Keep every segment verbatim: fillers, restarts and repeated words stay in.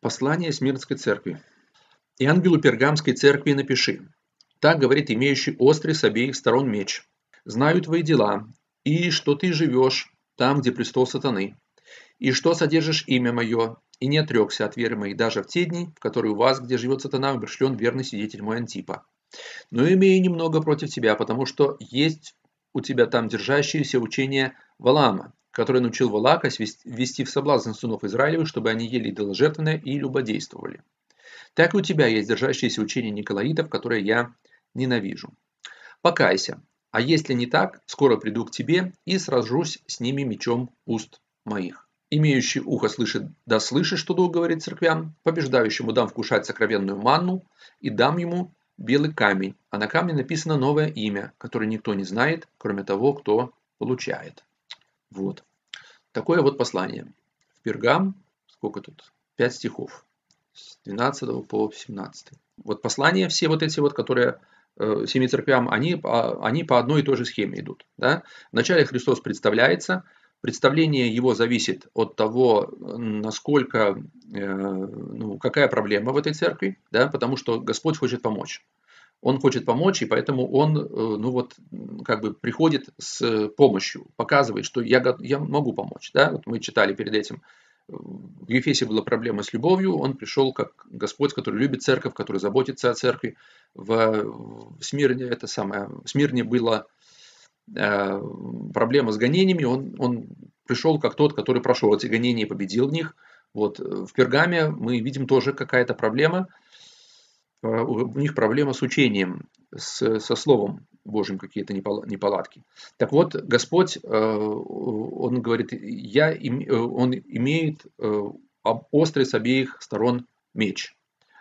Послание Смирнской церкви. «И ангелу Пергамской церкви напиши: так говорит имеющий острый с обеих сторон меч. Знаю твои дела, и что ты живешь там, где престол сатаны, и что содержишь имя мое, и не отрекся от веры моей даже в те дни, в которые у вас, где живет сатана, умершлен верный свидетель мой Антипа. Но имею немного против тебя, потому что есть у тебя там держащееся учение Валаама, который научил Валака ввести в соблазн сынов Израилевых, чтобы они ели идоложертвенное и любодействовали. Так и у тебя есть держащееся учение Николаитов, которое я ненавижу. Покайся, а если не так, скоро приду к тебе и сражусь с ними мечом уст моих. Имеющий ухо слышит, да слышит, что Дух говорит церквям, побеждающему дам вкушать сокровенную манну и дам ему белый камень, а на камне написано новое имя, которое никто не знает, кроме того, кто получает». Вот. Такое вот послание. В Пергам, сколько тут? Пять стихов. С двенадцатого по семнадцатый. Вот послания все вот эти вот, которые э, семи церквям, они, они по одной и той же схеме идут. Да? Вначале Христос представляется. Представление его зависит от того, насколько, э, ну, какая проблема в этой церкви, да? Потому что Господь хочет помочь. Он хочет помочь, и поэтому он, ну вот, как бы приходит с помощью, показывает, что я, я могу помочь. Да? Вот мы читали перед этим, в Ефесе была проблема с любовью, он пришел как Господь, который любит церковь, который заботится о церкви. В, в Смирне это самое, в Смирне была э, проблема с гонениями, он, он пришел как тот, который прошел эти гонения и победил в них. Вот. В Пергаме мы видим тоже какая-то проблема. У них проблема с учением, с, со Словом Божьим какие-то неполадки. Так вот, Господь, Он говорит, я, Он имеет острый с обеих сторон меч.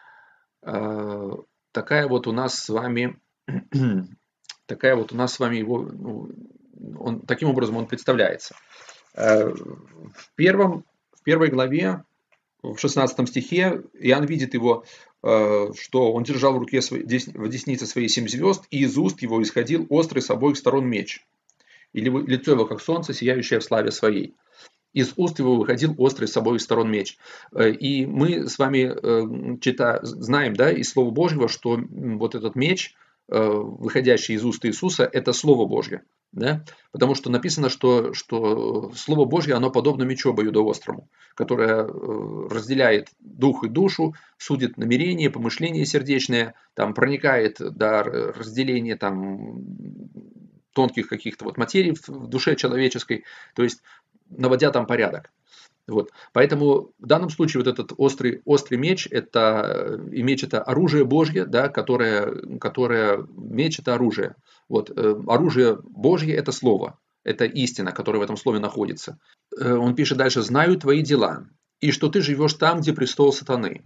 Такая вот у нас с вами, такая вот у нас с вами его, он, таким образом он представляется. В, первом, в первой главе, в шестнадцатом стихе, Иоанн видит его, что он держал в руке, в деснице своей семь звезд, и из уст его исходил острый с обоих сторон меч. Или лицо его, как солнце, сияющее в славе своей. Из уст его выходил острый с обоих сторон меч. И мы с вами читаем, знаем, да, из Слова Божьего, что вот этот меч, выходящий из уст Иисуса, это Слово Божье. Да? Потому что написано, что, что Слово Божье, оно подобно мечу обоюдоострому, которое разделяет дух и душу, судит намерения, помышления сердечные, там, проникает до разделения там, тонких каких-то вот материй в душе человеческой, то есть наводя там порядок. Вот. Поэтому в данном случае вот этот острый, острый меч, это, и меч это оружие Божье, да, которое, которое, меч это оружие. Вот. Оружие Божье это слово, это истина, которая в этом слове находится. Он пишет дальше: «Знаю твои дела, и что ты живешь там, где престол сатаны,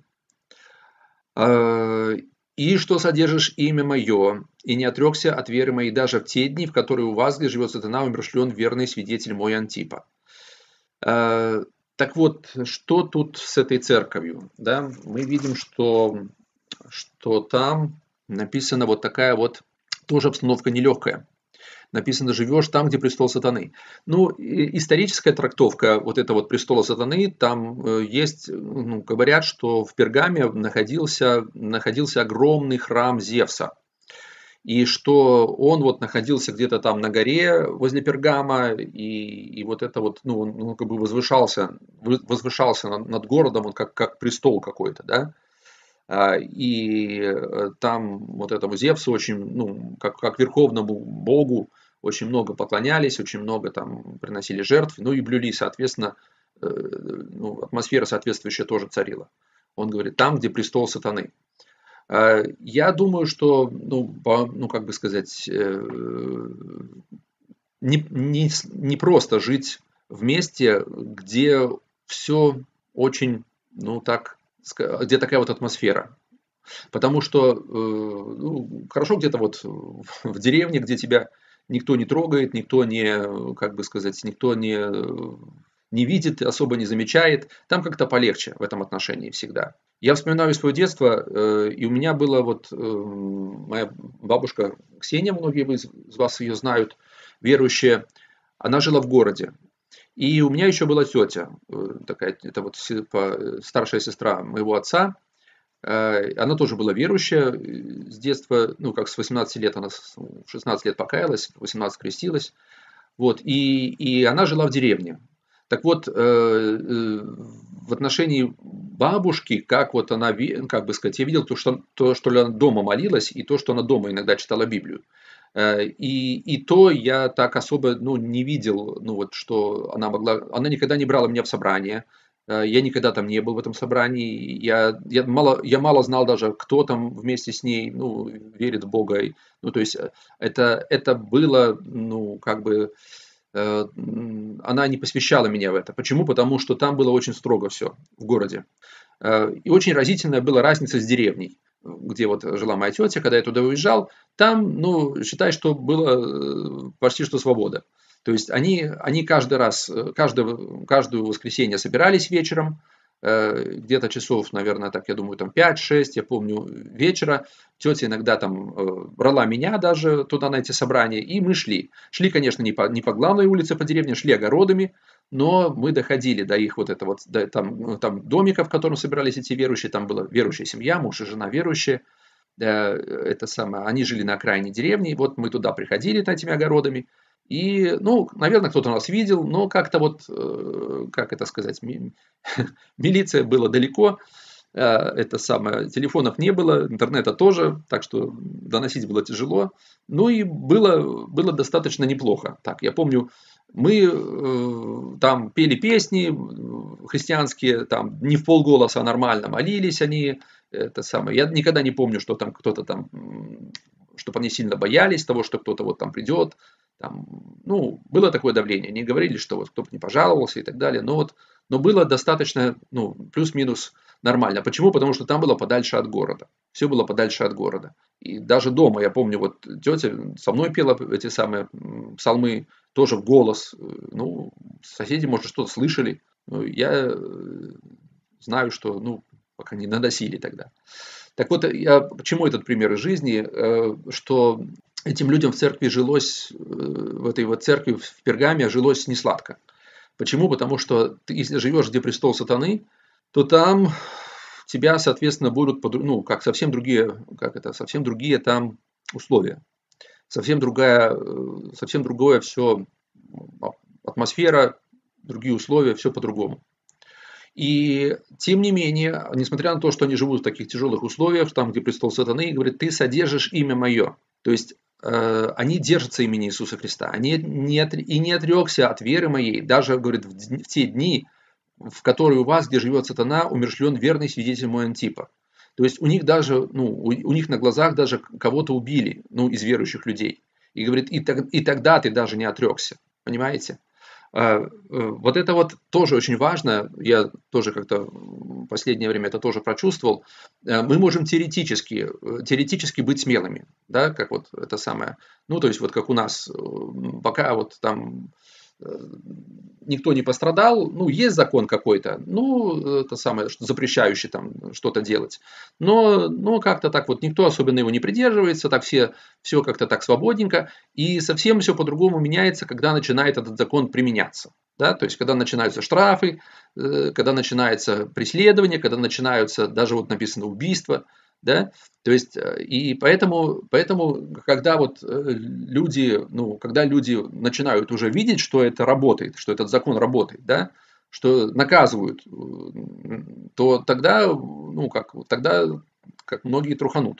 и что содержишь имя мое, и не отрекся от веры моей даже в те дни, в которые у вас, где живет сатана, умершлен верный свидетель мой Антипа». Так вот, что тут с этой церковью? Да? Мы видим, что, что там написана вот такая вот тоже обстановка нелегкая. Написано: живешь там, где престол сатаны. Ну, историческая трактовка вот этого вот престола сатаны, там есть, ну, говорят, что в Пергаме находился, находился огромный храм Зевса. И что он вот находился где-то там на горе возле Пергама, и, и вот это вот, ну, он, он как бы возвышался, возвышался над, над городом, он как, как престол какой-то, да. И там вот этому Зевсу очень, ну, как, как верховному богу, очень много поклонялись, очень много там приносили жертв, ну и блюли, соответственно, ну, атмосфера соответствующая тоже царила. Он говорит: там, где престол сатаны. Я думаю, что, ну, по, ну как бы сказать, не, не, не просто жить в месте, где все очень, ну так, где такая вот атмосфера. Потому что, ну, хорошо где-то вот в деревне, где тебя никто не трогает, никто не, как бы сказать, никто не, не видит, особо не замечает. Там как-то полегче в этом отношении всегда. Я вспоминаю свое детство, и у меня была вот моя бабушка Ксения, многие из вас ее знают, верующая, она жила в городе. И у меня еще была тетя, такая, это вот старшая сестра моего отца. Она тоже была верующая с детства, ну, как с восемнадцати лет, она в шестнадцать лет покаялась, в восемнадцать крестилась. Вот, и, и она жила в деревне. Так вот, в отношении бабушки, как вот она, как бы сказать, я видел то, что, то, что она дома молилась, и то, что она дома иногда читала Библию. И, и то я так особо, ну, не видел, ну, вот, что она могла, она никогда не брала меня в собрание, я никогда там не был в этом собрании, я, я, мало, я мало знал даже, кто там вместе с ней, ну, верит в Бога, ну, то есть это, это было, ну, как бы, она не посвящала меня в это. Почему? Потому что там было очень строго все в городе. И очень разительная была разница с деревней, где вот жила моя тетя, когда я туда уезжал. Там, ну, считай, что было почти что свобода. То есть они, они каждый раз, каждое, каждое воскресенье собирались вечером, где-то часов, наверное, так, я думаю, там пять-шесть, я помню, вечера. Тетя иногда там брала меня даже туда на эти собрания, и мы шли. Шли, конечно, не по, не по главной улице по деревне, шли огородами, но мы доходили до их вот этого, до, там, там домика, в котором собирались эти верующие, там была верующая семья, муж и жена верующие. Это самое, они жили на окраине деревни, вот мы туда приходили этими огородами. И, ну, наверное, кто-то нас видел, но как-то вот, как это сказать, милиция была далеко, это самое, телефонов не было, интернета тоже, так что доносить было тяжело. Ну и было, было достаточно неплохо. Так, я помню, мы там пели песни христианские, там не в полголоса, а нормально молились они. Это самое. Я никогда не помню, что там кто-то там, чтобы они сильно боялись того, что кто-то вот там придет. Там, ну, было такое давление. Не говорили, что вот кто-то не пожаловался и так далее. Но, вот, но было достаточно, ну, плюс-минус нормально. Почему? Потому что там было подальше от города. Все было подальше от города. И даже дома, я помню, вот тетя со мной пела эти самые псалмы, тоже в голос. Ну, соседи, может, что-то слышали. Но я знаю, что, ну, пока не надосили тогда. Так вот, я почему этот пример из жизни, что этим людям в церкви жилось, в этой вот церкви в Пергаме жилось несладко. Почему? Потому что ты, если живешь, где престол сатаны, то там тебя, соответственно, будут, ну, как совсем другие, как это, совсем другие там условия. Совсем другая, совсем другое все, атмосфера, другие условия, все по-другому. И тем не менее, несмотря на то, что они живут в таких тяжелых условиях, там, где престол сатаны, говорит, ты содержишь имя мое. То есть, э, они держатся имени Иисуса Христа. Они не от, и не отрекся от веры моей, даже, говорит, в, в те дни, в которые у вас, где живет сатана, умерщвлен верный свидетель мой Антипа. То есть, у них даже, ну, у, у них на глазах даже кого-то убили, ну, из верующих людей. И говорит, и, так, и тогда ты даже не отрекся. Понимаете? Вот это вот тоже очень важно, я тоже как-то в последнее время это тоже прочувствовал. Мы можем теоретически, теоретически быть смелыми, да, как вот это самое, ну, то есть вот как у нас, пока вот там никто не пострадал, ну, есть закон какой-то, ну, это самое, запрещающий там что-то делать, но, но как-то так вот никто особенно его не придерживается, так все, все как-то так свободненько, и совсем все по-другому меняется, когда начинает этот закон применяться. Да, то есть, когда начинаются штрафы, когда начинается преследование, когда начинаются, даже вот написано убийство, да, то есть, и поэтому, поэтому, когда вот люди, ну, когда люди начинают уже видеть, что это работает, что этот закон работает, да, что наказывают, то тогда, ну, как, тогда, как многие труханут.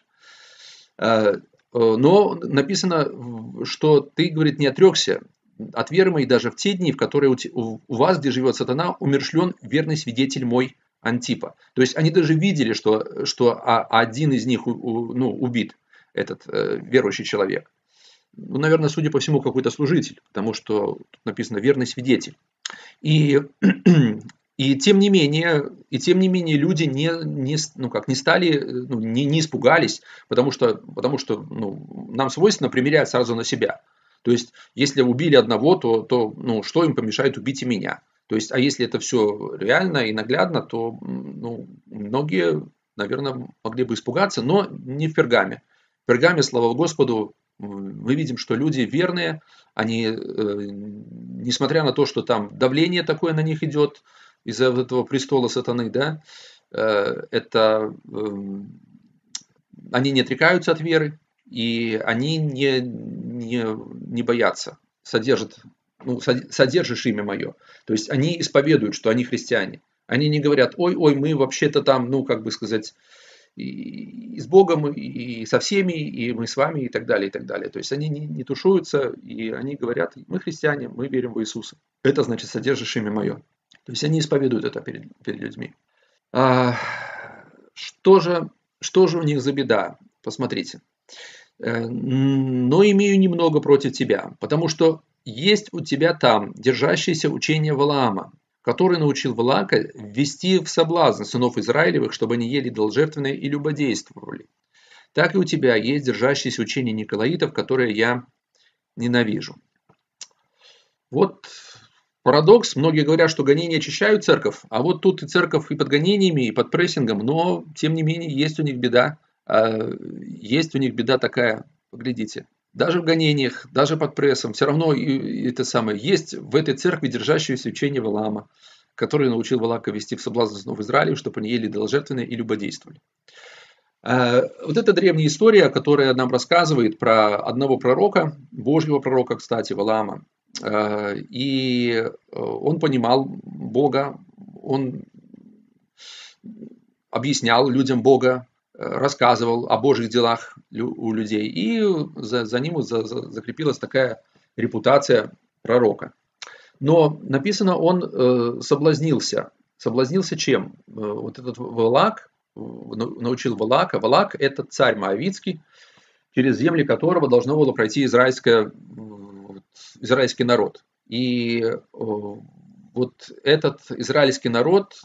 Но написано, что ты, говорит, не отрекся от веры моей даже в те дни, в которые у вас, где живет сатана, умерщвлен верный свидетель мой Антипа. То есть они даже видели, что, что один из них, ну, убит, этот э, верующий человек. Ну, наверное, судя по всему, какой-то служитель, потому что тут написано верный свидетель. И, и тем не менее, и тем не менее люди не, не, ну, как, не стали, ну, не, не испугались, потому что, потому что ну, нам свойственно примерять сразу на себя. То есть, если убили одного, то, то ну, что им помешает убить и меня? То есть, а если это все реально и наглядно, то ну, многие, наверное, могли бы испугаться, но не в Пергаме. В Пергаме, слава Господу, Мы видим, что люди верные, они, несмотря на то, что там давление такое на них идет из-за этого престола сатаны, да, это они не отрекаются от веры, и они не, не, не боятся, содержат, ну, содержишь имя мое. То есть они исповедуют, что они христиане. Они не говорят, ой, ой, мы вообще-то там, ну, как бы сказать, и с Богом, и со всеми, и мы с вами, и так далее, и так далее. То есть они не, не тушуются, и они говорят, мы христиане, мы верим в Иисуса. Это значит, содержишь имя мое. То есть они исповедуют это перед, перед людьми. А, что же, что же у них за беда? Посмотрите. Но имею немного против тебя, потому что есть у тебя там держащееся учение Валаама, который научил Валаака ввести в соблазн сынов Израилевых, чтобы они ели идоложертвенное и любодействовали. Так и у тебя есть держащееся учение Николаитов, которое я ненавижу. Вот парадокс. Многие говорят, что гонения очищают церковь, а вот тут и церковь и под гонениями, и под прессингом, но тем не менее есть у них беда. Есть у них беда такая, поглядите. Даже в гонениях, даже под прессом, все равно это самое, есть в этой церкви держащееся учение Валаама, который научил Валаака вести в соблазн сынов Израиля, чтобы они ели идоложертвенное и любодействовали. Вот эта древняя история, которая нам рассказывает про одного пророка, Божьего пророка, кстати, Валаама. И он понимал Бога, он объяснял людям Бога, рассказывал о Божьих делах у людей, и за, за ним закрепилась такая репутация пророка. Но написано, он соблазнился. Соблазнился чем? Вот этот Валаак, научил Валаака. Валаак – это царь Моавитский, через земли которого должно было пройти израильское, израильский народ. И вот этот израильский народ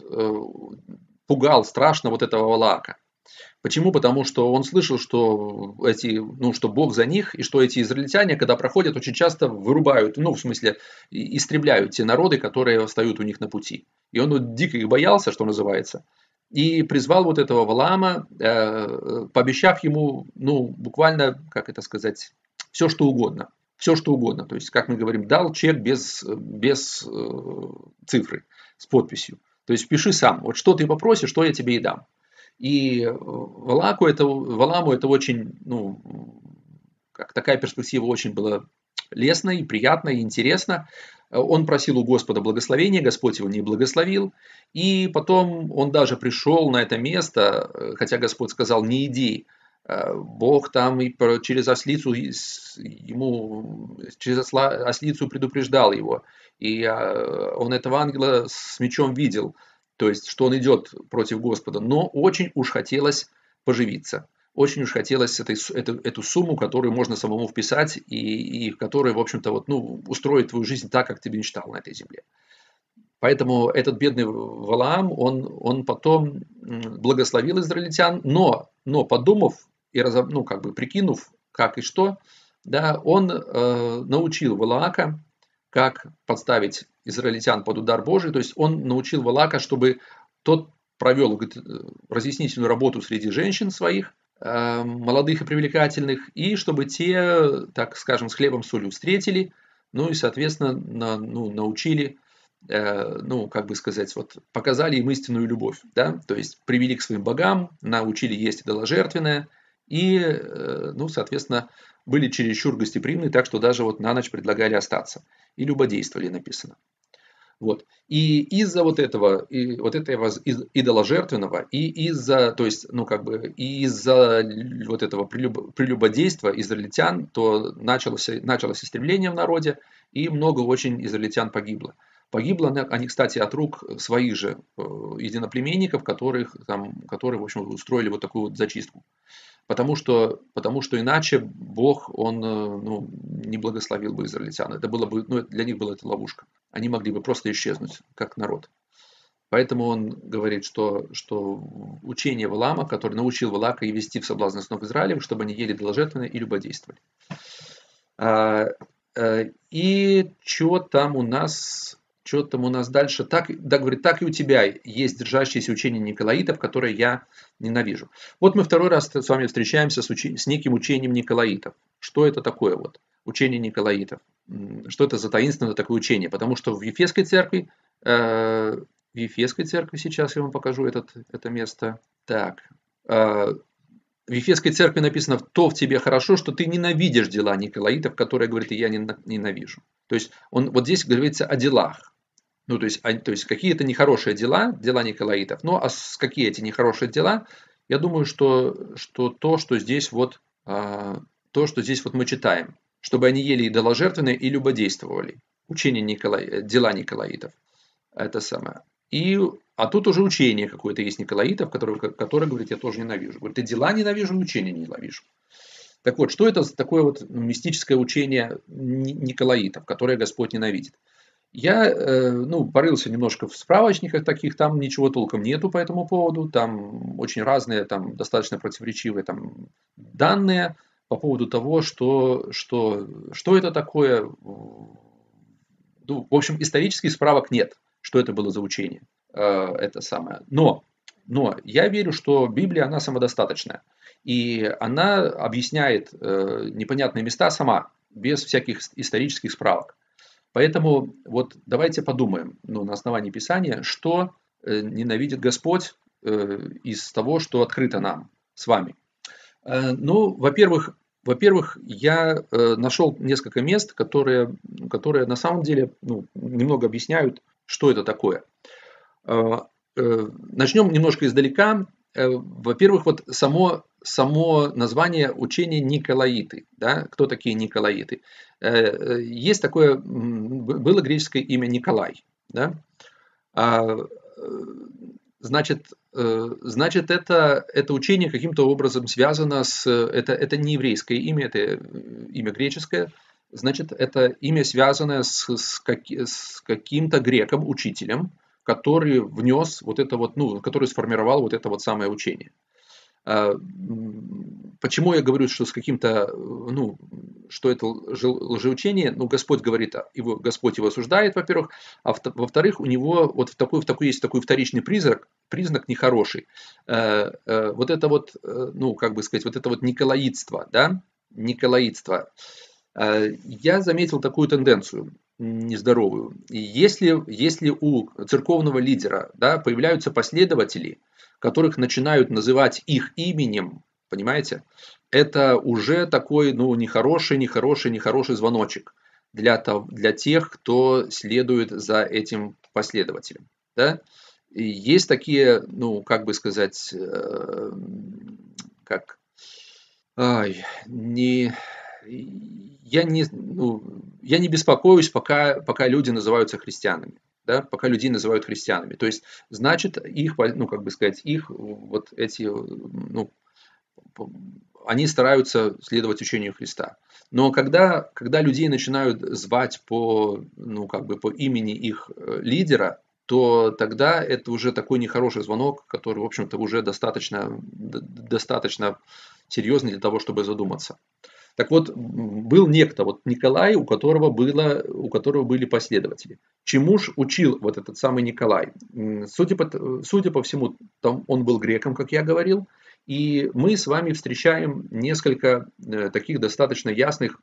пугал страшно вот этого Валаака. Почему? Потому что он слышал, что, эти, ну, что Бог за них, и что эти израильтяне, когда проходят, очень часто вырубают, ну, в смысле, истребляют те народы, которые встают у них на пути. И он вот дико их боялся, что называется, и призвал вот этого Валаама, э, пообещав ему, ну, буквально, как это сказать, все, что угодно. Все, что угодно. То есть, как мы говорим, дал чек без, без э, цифры, с подписью. То есть, пиши сам, вот что ты попросишь, что я тебе и дам. И Валааку это, Валааму это очень, ну, как такая перспектива очень была лестной, и приятной, и интересна. Он просил у Господа благословения, Господь его не благословил. И потом он даже пришел на это место, хотя Господь сказал, не иди. Бог там и через ослицу ему через ослицу предупреждал его. И он этого ангела с мечом видел. То есть, что он идет против Господа. Но очень уж хотелось поживиться. Очень уж хотелось этой, эту, эту сумму, которую можно самому вписать, и, и которая, в общем-то, вот, ну, устроит твою жизнь так, как ты мечтал на этой земле. Поэтому этот бедный Валаам, он, он потом благословил израильтян, но, но подумав и разоб, ну, как бы прикинув, как и что, да, он э, научил Валаака, как подставить израильтян под удар Божий. То есть он научил Валаака, чтобы тот провел, говорит, разъяснительную работу среди женщин своих, э, молодых и привлекательных, и чтобы те, так скажем, с хлебом солью встретили, ну и, соответственно, на, ну, научили, э, ну, как бы сказать, вот, показали им истинную любовь, да, то есть привели к своим богам, научили есть идоложертвенное, и, э, ну, соответственно, были чересчур гостеприимны, так что даже вот на ночь предлагали остаться. И любодействовали, написано. Вот. И из-за вот этого, и вот этого идоложертвенного, и из-за, то есть, ну, как бы, и из-за вот этого прелюбодейства израильтян, то началось, началось истребление в народе, и много очень израильтян погибло. Погибло они, кстати, от рук своих же единоплеменников, которых, там, которые, в общем, устроили вот такую вот зачистку. Потому что, потому что иначе Бог, он, ну, не благословил бы израильтян. Это было бы, ну, для них была это ловушка. Они могли бы просто исчезнуть, как народ. Поэтому он говорит, что, что учение Валаама, который научил Валаака и вести в соблазн сынов Израилевых, чтобы они ели идоложертвенное и любодействовали. И что там у нас что там у нас дальше? Так, да, говорит, так и у тебя есть держащиеся учения николаитов, которые я ненавижу. Вот мы второй раз с вами встречаемся с, учи, с неким учением николаитов. Что это такое вот? Учение николаитов. Что это за таинственное такое учение? Потому что в Ефесской церкви, э, в Ефесской церкви, сейчас я вам покажу этот, это место. Так, э, в Ефесской церкви написано: «То в тебе хорошо, что ты ненавидишь дела николаитов, которые, говорит, и я ненавижу». То есть, он, вот здесь говорится о делах. Ну, то есть, а, то есть какие-то нехорошие дела, дела николаитов. Ну, а с, какие эти нехорошие дела? Я думаю, что, что то, что здесь вот, а, то, что здесь вот мы читаем. Чтобы они ели идоложертвенное и любодействовали. Учение Николай, дела николаитов. Это самое. И, а тут уже учение какое-то есть николаитов, которое, которое говорит, я тоже ненавижу. Говорит, и дела ненавижу, и учение ненавижу. Так вот, что это такое вот мистическое учение николаитов, которое Господь ненавидит? Я ну, порылся немножко в справочниках таких, там ничего толком нету по этому поводу, там очень разные, там достаточно противоречивые там, данные по поводу того, что, что, что это такое. Ну, в общем, исторических справок нет, что это было за учение. Это самое. Но, но я верю, что Библия, она самодостаточная. И она объясняет непонятные места сама, без всяких исторических справок. Поэтому вот давайте подумаем, ну, на основании Писания, что э, ненавидит Господь э, из того, что открыто нам с вами. Э, ну, во-первых, во-первых, я э, нашел несколько мест, которые, которые на самом деле ну, немного объясняют, что это такое. Э, э, начнем немножко издалека. Э, во-первых, вот само, само название учения Николаиты. Да? Кто такие Николаиты? Есть такое, было греческое имя Николай. Да? Значит, значит это, это учение каким-то образом связано с... Это, это не еврейское имя, это имя греческое. Значит, это имя связано с, с, как, с каким-то греком, учителем, который внес вот это вот, ну, который сформировал вот это вот самое учение. Почему я говорю, что с каким-то, ну, что это лжеучение? Ну, Господь говорит, его, Господь его осуждает, во-первых, а во-вторых, у него вот в такой, в такой есть такой вторичный признак, признак нехороший. Вот это вот, ну, как бы сказать, вот это вот николаитство, да, николаитство. Я заметил такую тенденцию нездоровую. Если, если у церковного лидера, да, появляются последователи, которых начинают называть их именем, понимаете, это уже такой, ну, нехороший, нехороший, нехороший звоночек для, того, для тех, кто следует за этим последователем. Да? И есть такие, ну, как бы сказать, э, как, ай, не... Я не, ну, я не беспокоюсь, пока, пока люди называются христианами. Да, пока людей называют христианами. То есть, значит, их, ну, как бы сказать, их вот эти, ну, они стараются следовать учению Христа. Но когда, когда людей начинают звать по, ну, как бы по имени их лидера, то тогда это уже такой нехороший звонок, который, в общем-то, уже достаточно, достаточно серьезный для того, чтобы задуматься. Так вот, был некто, вот Николай, у которого, было, у которого были последователи. Чему ж учил вот этот самый Николай? Судя по, судя по всему, там он был греком, как я говорил, и мы с вами встречаем несколько таких достаточно ясных,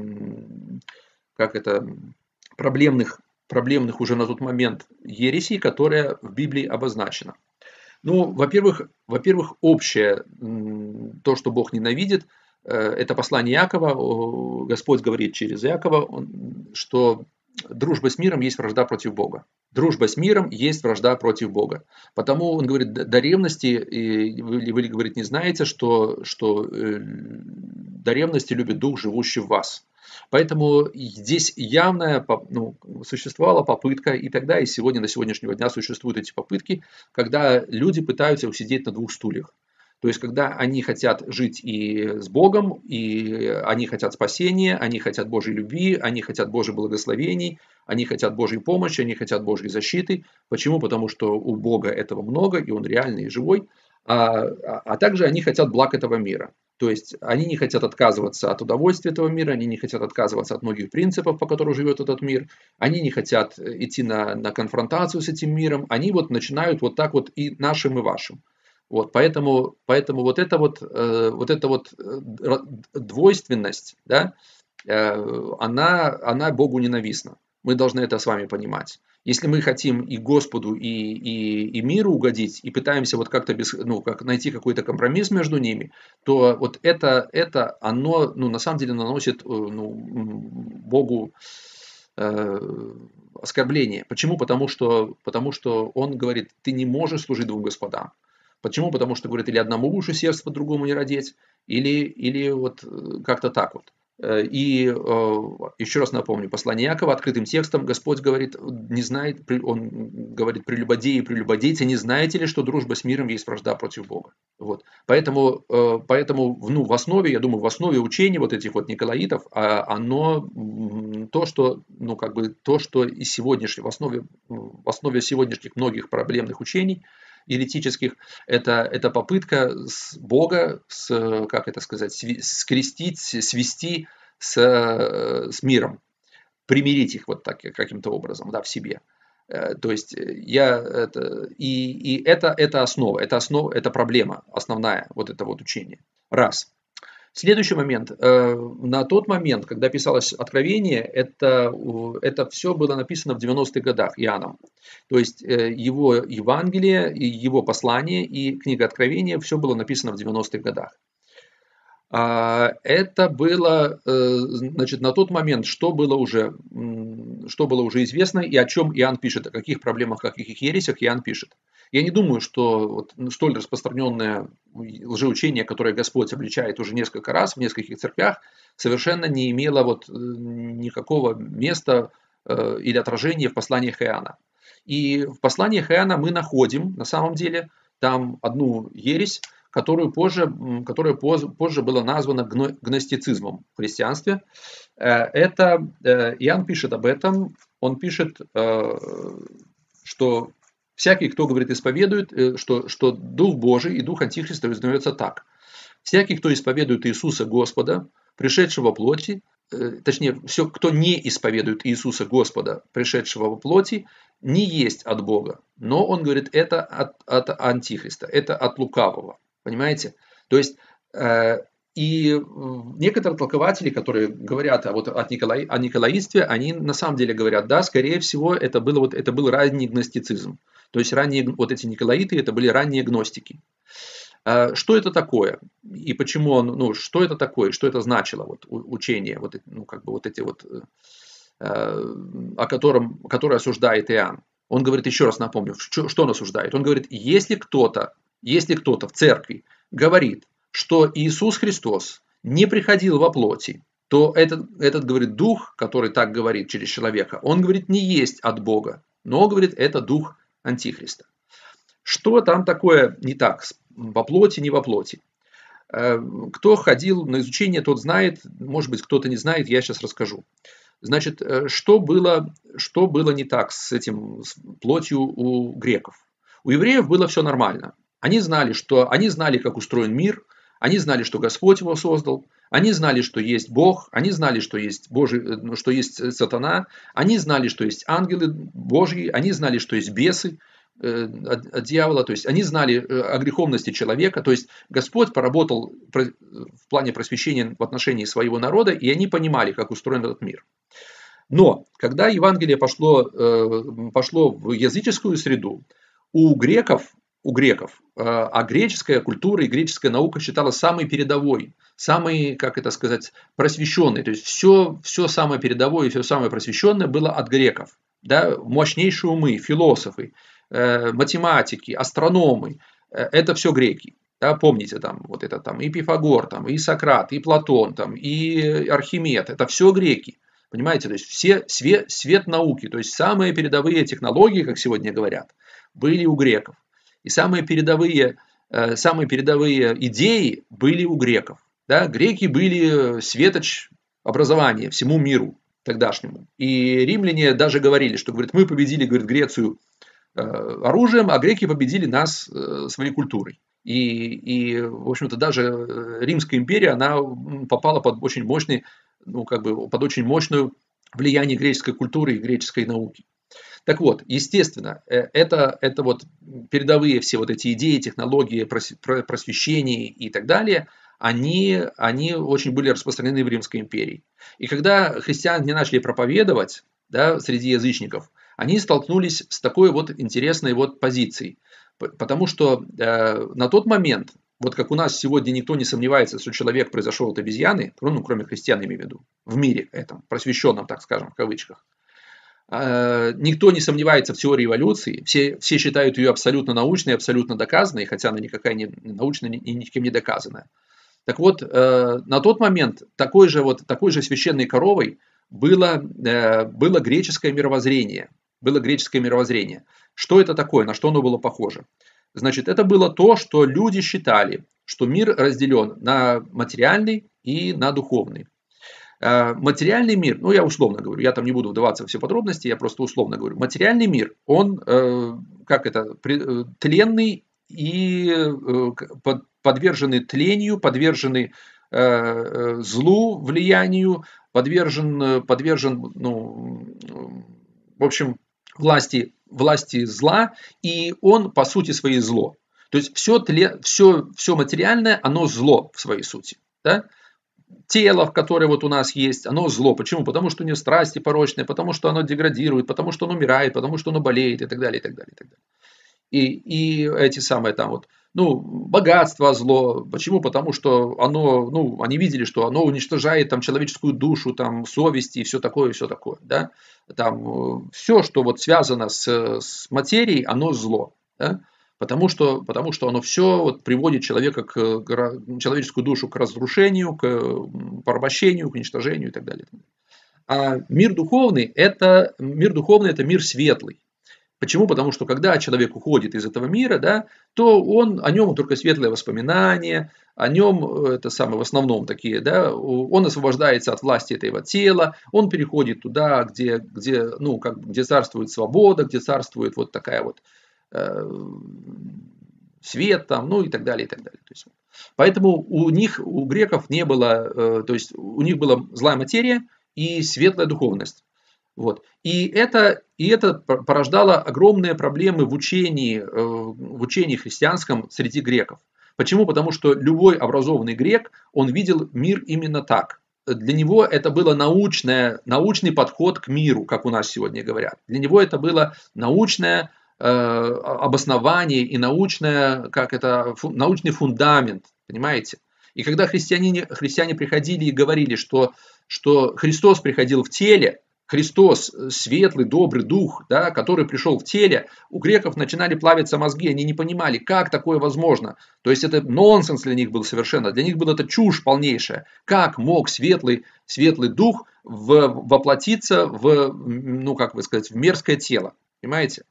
как это, проблемных, проблемных уже на тот момент ересей, которая в Библии обозначена. Ну, во-первых, во-первых, общее, то, что Бог ненавидит, это послание Иакова, Господь говорит через Иакова, что дружба с миром есть вражда против Бога. Дружба с миром есть вражда против Бога. Потому он говорит, до ревности, вы, вы говорит, не знаете, что, что до ревности любит Дух, живущий в вас. Поэтому здесь явная, ну, существовала попытка, и тогда, и сегодня, до сегодняшнего дня существуют эти попытки, когда люди пытаются усидеть на двух стульях. То есть, когда они хотят жить и с Богом, и они хотят спасения, они хотят Божьей любви, они хотят Божьих благословений, они хотят Божьей помощи, они хотят Божьей защиты. Почему? Потому что у Бога этого много, и Он реальный и живой. А, а также они хотят благ этого мира. То есть они не хотят отказываться от удовольствия этого мира, они не хотят отказываться от многих принципов, по которым живет этот мир, они не хотят идти на, на конфронтацию с этим миром, они вот начинают вот так вот и нашим, и вашим. Вот, поэтому, поэтому вот эта вот, э, вот, эта вот двойственность, да, э, она, она Богу ненавистна. Мы должны это с вами понимать. Если мы хотим и Господу, и, и, и миру угодить, и пытаемся вот как-то без, ну, как найти какой-то компромисс между ними, то вот это, это оно, ну, на самом деле наносит, ну, Богу э, оскорбление. Почему? Потому что, потому что он говорит, ты не можешь служить двум господам. Почему? Потому что, говорит, или одному будешь усердствовать, другому не родить, или, или вот как-то так вот. И еще раз напомню, послание Иакова открытым текстом Господь говорит, не знает, он говорит, прелюбодеи и прелюбодейцы, не знаете ли, что дружба с миром есть вражда против Бога? Вот. Поэтому, поэтому ну, в основе, я думаю, в основе учения вот этих вот николаитов, оно то, что, ну, как бы, то, что и сегодняшнее, в основе, в основе сегодняшних многих проблемных учений, еретических, это, это попытка с Бога, с, как это сказать, скрестить, свести с, с миром, примирить их вот так каким-то образом, да, в себе. То есть я это, и, и это, это основа, это основа, это проблема основная, вот это вот учение. Раз. Следующий момент. На тот момент, когда писалось Откровение, это, это все было написано в девяностых годах Иоанном. То есть его Евангелие, его послание и книга Откровения, все было написано в девяностых годах. Это было, значит, на тот момент, что было уже, что было уже известно и о чем Иоанн пишет, о каких проблемах, о каких ересях Иоанн пишет. Я не думаю, что вот столь распространенное лжеучение, которое Господь обличает уже несколько раз в нескольких церквях, совершенно не имело вот никакого места или отражения в посланиях Иоанна. И в посланиях Иоанна мы находим, на самом деле, там одну ересь, которую позже, которая позже была названа гностицизмом в христианстве. Это, Иоанн пишет об этом, он пишет, что всякий, кто говорит, исповедует, что, что Дух Божий и Дух Антихриста признается так. Всякий, кто исповедует Иисуса Господа, пришедшего во плоти, точнее, все, кто не исповедует Иисуса Господа, пришедшего во плоти, не есть от Бога. Но он говорит, это от, от Антихриста, это от лукавого. Понимаете? То есть, э, и некоторые толкователи, которые говорят о, вот, о, Николай, о николаитстве, они на самом деле говорят, да, скорее всего, это, было, вот, это был ранний гностицизм. То есть, ранние, вот эти николаиты, это были ранние гностики. Э, что это такое? И почему он, ну, что это такое? Что это значило, вот, учение, вот, ну, как бы вот эти вот, э, о котором, которое осуждает Иоанн? Он говорит, еще раз напомню, что, что он осуждает? Он говорит, если кто-то Если кто-то в церкви говорит, что Иисус Христос не приходил во плоти, то этот, этот говорит, дух, который так говорит через человека, он говорит, не есть от Бога, но говорит, это дух Антихриста. Что там такое не так, во плоти, не во плоти? Кто ходил на изучение, тот знает, может быть, кто-то не знает, я сейчас расскажу. Значит, что было, что было не так с этим с плотью у греков? У евреев было все нормально. Они знали, что, они знали, как устроен мир, они знали, что Господь его создал, они знали, что есть Бог, они знали, что есть, Божий, что есть сатана, они знали, что есть ангелы Божьи, они знали, что есть бесы э, от, от дьявола, то есть они знали о греховности человека, то есть Господь поработал в плане просвещения в отношении своего народа, и они понимали, как устроен этот мир. Но когда Евангелие пошло, э, пошло в языческую среду, у греков у греков, а греческая культура и греческая наука считалась самой передовой, самой, как это сказать, просвещенной. То есть все, все самое передовое и все самое просвещенное было от греков. Да? Мощнейшие умы, философы, математики, астрономы, это все греки. Да? Помните, там, вот это там и Пифагор, там, и Сократ, и Платон, там, и Архимед, это все греки. Понимаете, то есть все свет, свет науки, то есть самые передовые технологии, как сегодня говорят, были у греков. И самые передовые, самые передовые идеи были у греков. Да? Греки были светоч образования всему миру тогдашнему. И римляне даже говорили, что говорит, мы победили, говорит, Грецию оружием, а греки победили нас своей культурой. И, и в общем-то, даже Римская империя, она попала под очень мощный, ну, как бы, под очень мощное влияние греческой культуры и греческой науки. Так вот, естественно, это, это вот передовые все вот эти идеи, технологии, просвещения и так далее, они, они очень были распространены в Римской империи. И когда христиане начали проповедовать, да, среди язычников, они столкнулись с такой вот интересной вот позицией. Потому что э, на тот момент, вот как у нас сегодня никто не сомневается, что человек произошел от обезьяны, ну, кроме христиан, имею в виду, в мире этом, просвещенном, так скажем, в кавычках, э, никто не сомневается в теории эволюции, все, все считают ее абсолютно научной, абсолютно доказанной, хотя она никакая не научная и никем не доказанная. Так вот, э, на тот момент такой же, вот, такой же священной коровой было, э, было греческое мировоззрение. Было греческое мировоззрение. Что это такое, на что оно было похоже? Значит, это было то, что люди считали, что мир разделен на материальный и на духовный. Э, материальный мир, ну я условно говорю, я там не буду вдаваться во все подробности, я просто условно говорю. Материальный мир, он, э, как это, при, э, тленный и э, под, подвержены тлению, подвержены э, э, злу, влиянию, подвержен, подвержен, ну, в общем, власти, власти зла, и он по сути своей зло. То есть все, тле, все, все материальное, оно зло в своей сути. Да? Тело, которое вот у нас есть, оно зло. Почему? Потому что у него страсти порочные, потому что оно деградирует, потому что оно умирает, потому что оно болеет и так далее, и так далее, и так далее. И, и эти самые там вот, ну, богатство зло. Почему? Потому что оно, ну, они видели, что оно уничтожает там человеческую душу, там, совесть и все такое, и все такое, да. Там, все, что вот связано с, с материей, оно зло, да. Потому что, потому что оно все вот приводит человека к, к, человеческую душу к разрушению, к порабощению, к уничтожению и так далее. А мир духовный это, мир духовный это мир светлый. Почему? Потому что когда человек уходит из этого мира, да, то он, о нем только светлые воспоминания, о нем это самое, в основном такие, да, он освобождается от власти этого тела, он переходит туда, где, где, ну, как, где царствует свобода, где царствует вот такая вот э, свет, там, ну и так далее, и так далее. То есть, поэтому у них, у греков не было, э, то есть у них была злая материя и светлая духовность. Вот. И, это, и это порождало огромные проблемы в учении, в учении христианском среди греков. Почему? Потому что любой образованный грек, он видел мир именно так. Для него это был научный подход к миру, как у нас сегодня говорят. Для него это было научное э, обоснование и научное, как это, фу, научный фундамент, понимаете? И когда христиане, христиане приходили и говорили, что, что Христос приходил в теле, Христос, светлый, добрый дух, да, который пришел в теле, у греков начинали плавиться мозги, они не понимали, как такое возможно. То есть это нонсенс для них был совершенно, для них была это чушь полнейшая. Как мог светлый, светлый дух в, воплотиться в, ну как вы сказать, в мерзкое тело, понимаете?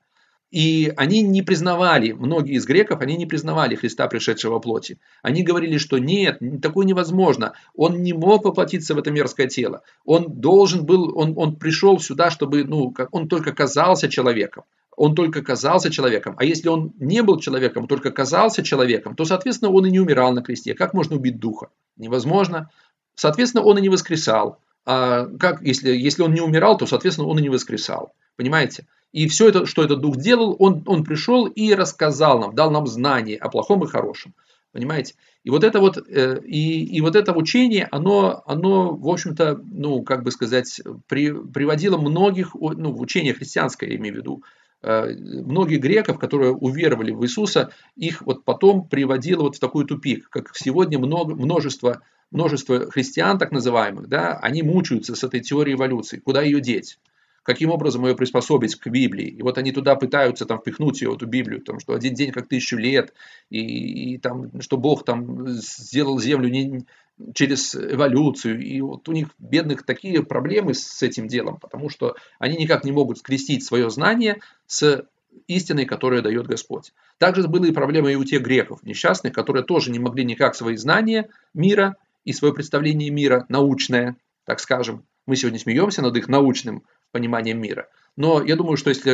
И они не признавали, многие из греков, они не признавали Христа, пришедшего во плоти. Они говорили, что нет, такое невозможно. Он не мог воплотиться в это мерзкое тело. Он должен был, он, он пришел сюда, чтобы, ну, он только казался человеком. Он только казался человеком. А если он не был человеком, только казался человеком, то, соответственно, он и не умирал на кресте. Как можно убить духа? Невозможно. Соответственно, он и не воскресал. А как, если, если он не умирал, то, соответственно, он и не воскресал. Понимаете? И все это, что этот дух делал, он, он пришел и рассказал нам, дал нам знания о плохом и хорошем. Понимаете? И вот это вот, и, и вот это учение, оно, оно в общем-то, ну, как бы сказать, при, приводило многих, ну, в учение христианское, я имею в виду, многих греков, которые уверовали в Иисуса, их вот потом приводило вот в такой тупик, как сегодня много, множество, множество христиан, так называемых, да, они мучаются с этой теорией эволюции, куда ее деть? Каким образом ее приспособить к Библии. И вот они туда пытаются там, впихнуть ее, эту Библию, там, что один день как тысячу лет, и, и там, что Бог там, сделал землю не, через эволюцию. И вот у них, бедных, такие проблемы с этим делом, потому что они никак не могут скрестить свое знание с истиной, которую дает Господь. Также были проблемы и у тех греков несчастных, которые тоже не могли никак свои знания мира и свое представление мира, научное, так скажем, мы сегодня смеемся над их научным пониманием мира. Но я думаю, что если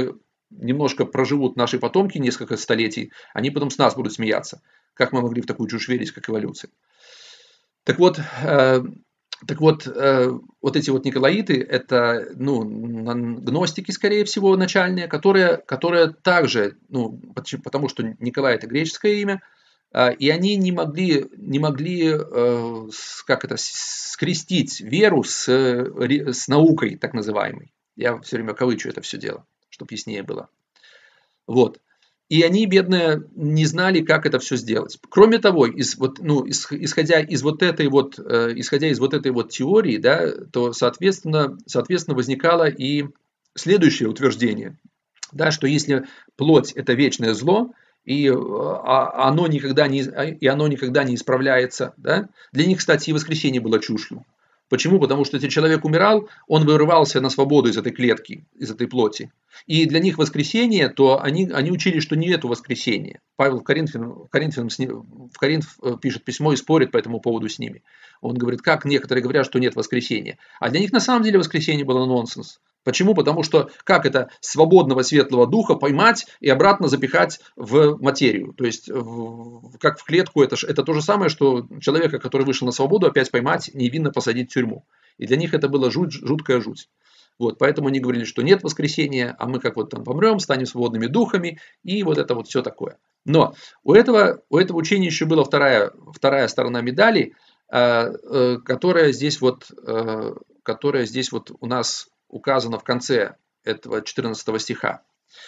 немножко проживут наши потомки несколько столетий, они потом с нас будут смеяться. Как мы могли в такую чушь верить, как эволюция? Так вот, э, так вот, э, вот эти вот николаиты, это, ну, гностики, скорее всего, начальные, которые, которые также, ну, потому что Николай – это греческое имя, э, и они не могли, не могли э, как это, скрестить веру с, с наукой, так называемой. Я все время кавычу это все дело, чтобы яснее было. Вот. И они, бедные, не знали, как это все сделать. Кроме того, из, вот, ну, исходя из вот этой вот, э, исходя из вот этой вот теории, да, то, соответственно, соответственно, возникало и следующее утверждение, да, что если плоть – это вечное зло, и а, оно никогда не, и оно никогда не исправляется, да, для них, кстати, и воскресение было чушью. Почему? Потому что если человек умирал, он вырывался на свободу из этой клетки, из этой плоти. И для них воскресение, то они, они учили, что нету воскресения. Павел в Коринфянам, в Коринфянам, в Коринф пишет письмо и спорит по этому поводу с ними. Он говорит, как некоторые говорят, что нет воскресения. А для них на самом деле воскресение было нонсенс. Почему? Потому что как это свободного светлого духа поймать и обратно запихать в материю? То есть, в, как в клетку, это, это то же самое, что человека, который вышел на свободу, опять поймать, невинно посадить в тюрьму. И для них это было жуть, жуткая жуть. Вот, поэтому они говорили, что нет воскресения, а мы как вот там помрем, станем свободными духами, и вот это вот все такое. Но у этого, у этого учения еще была вторая, вторая сторона медали, которая здесь вот, которая здесь вот у нас указано в конце этого четырнадцатого стиха.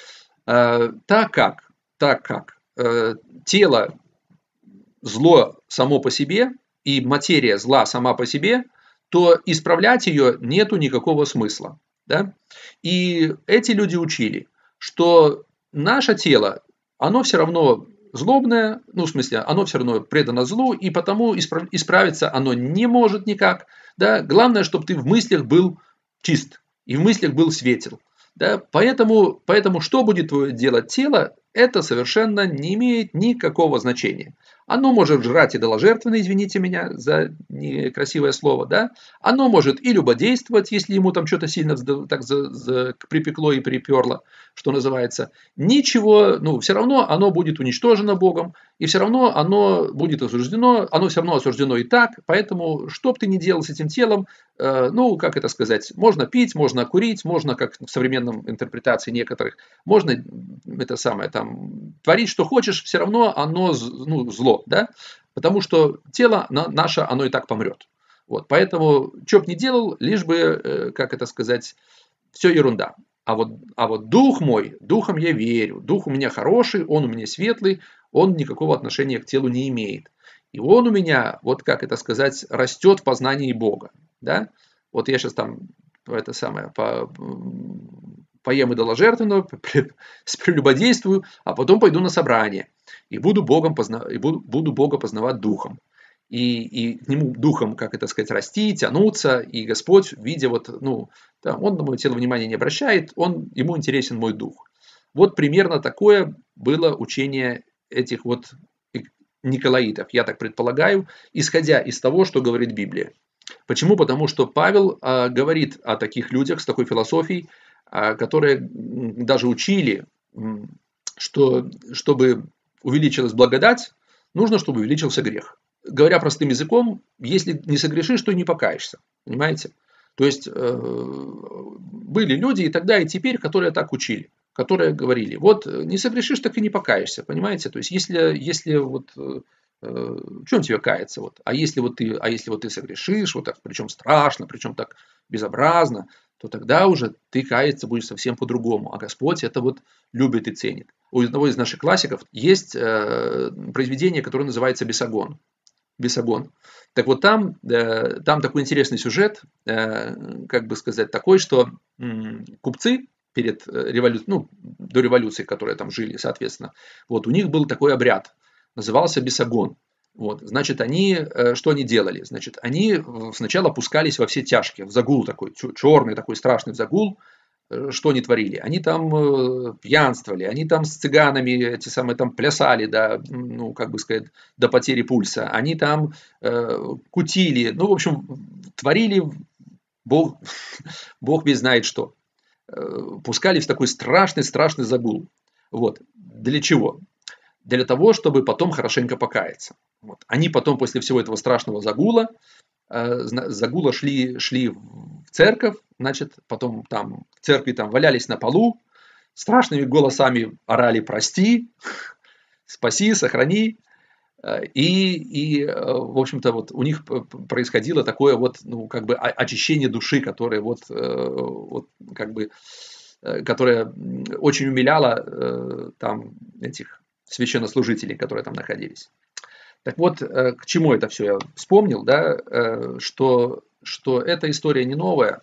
Так как, так как тело зло само по себе и материя зла сама по себе, то исправлять ее нету никакого смысла. Да? И эти люди учили, что наше тело, оно все равно злобное, ну в смысле, оно все равно предано злу, и потому исправиться оно не может никак. Да? Главное, чтобы ты в мыслях был чист. И в мыслях был светел. Да? Поэтому, поэтому что будет делать тело, это совершенно не имеет никакого значения. Оно может жрать идоложертвенно, извините меня за некрасивое слово, да? Оно может и любодействовать, если ему там что-то сильно так за, за, припекло и приперло, что называется. Ничего, ну, все равно оно будет уничтожено Богом, и все равно оно будет осуждено, оно все равно осуждено и так, поэтому, что бы ты ни делал с этим телом, э, ну, как это сказать, можно пить, можно курить, можно, как в современном интерпретации некоторых, можно это самое, там, творить, что хочешь, все равно оно, ну, зло, да, потому что тело наше, оно и так помрет. Вот, поэтому, что бы ни делал, лишь бы, как это сказать, все ерунда. А вот, а вот дух мой, духом я верю, дух у меня хороший, он у меня светлый, он никакого отношения к телу не имеет. И он у меня, вот как это сказать, растет в познании Бога. Да? Вот я сейчас там это самое, по, поем идоложертвенно, прелюбодействую, а потом пойду на собрание и буду, Богом позна... и буду, буду Бога познавать духом. И, и к нему духом, как это сказать, расти, тянуться, и Господь, видя вот, ну, да, он на мое тело внимания не обращает, он, ему интересен мой дух. Вот примерно такое было учение этих вот николаитов, я так предполагаю, исходя из того, что говорит Библия. Почему? Потому что Павел а, говорит о таких людях с такой философией, а, которые даже учили, что чтобы увеличилась благодать, нужно, чтобы увеличился грех. Говоря простым языком, если не согрешишь, то и не покаешься. Понимаете? То есть, э, были люди и тогда, и теперь, которые так учили. Которые говорили, вот не согрешишь, так и не покаешься. Понимаете? То есть, если, если вот... Э, в чем тебе каяться? Вот? А, если вот ты, а если вот ты согрешишь, вот так, причем страшно, причем так безобразно, то тогда уже ты каяться будешь совсем по-другому. А Господь это вот любит и ценит. У одного из наших классиков есть э, произведение, которое называется «Бесогон». Бесогон. Так вот там, э, там такой интересный сюжет, э, как бы сказать, такой, что э, купцы перед революцией, ну, до революции, которые там жили, соответственно, вот у них был такой обряд, назывался бесогон. Вот, значит, они, э, что они делали? Значит, они сначала пускались во все тяжкие, в загул такой, черный такой страшный загул. Что они творили? Они там э, пьянствовали, они там с цыганами эти самые там плясали, да, ну, как бы сказать, до потери пульса. Они там э, кутили, ну, в общем, творили Бог, Бог весь знает что. пускались в такой страшный-страшный загул. Вот. Для чего? Для того, чтобы потом хорошенько покаяться. Вот. Они потом после всего этого страшного загула, загула шли, шли в церковь, значит, потом там в церкви там валялись на полу, страшными голосами орали «прости», «спаси», «сохрани». И, и в общем-то, вот у них происходило такое вот, ну, как бы очищение души, которое вот, вот как бы, которое очень умиляло там этих священнослужителей, которые там находились. Так вот, к чему это все я вспомнил, да, что, что эта история не новая,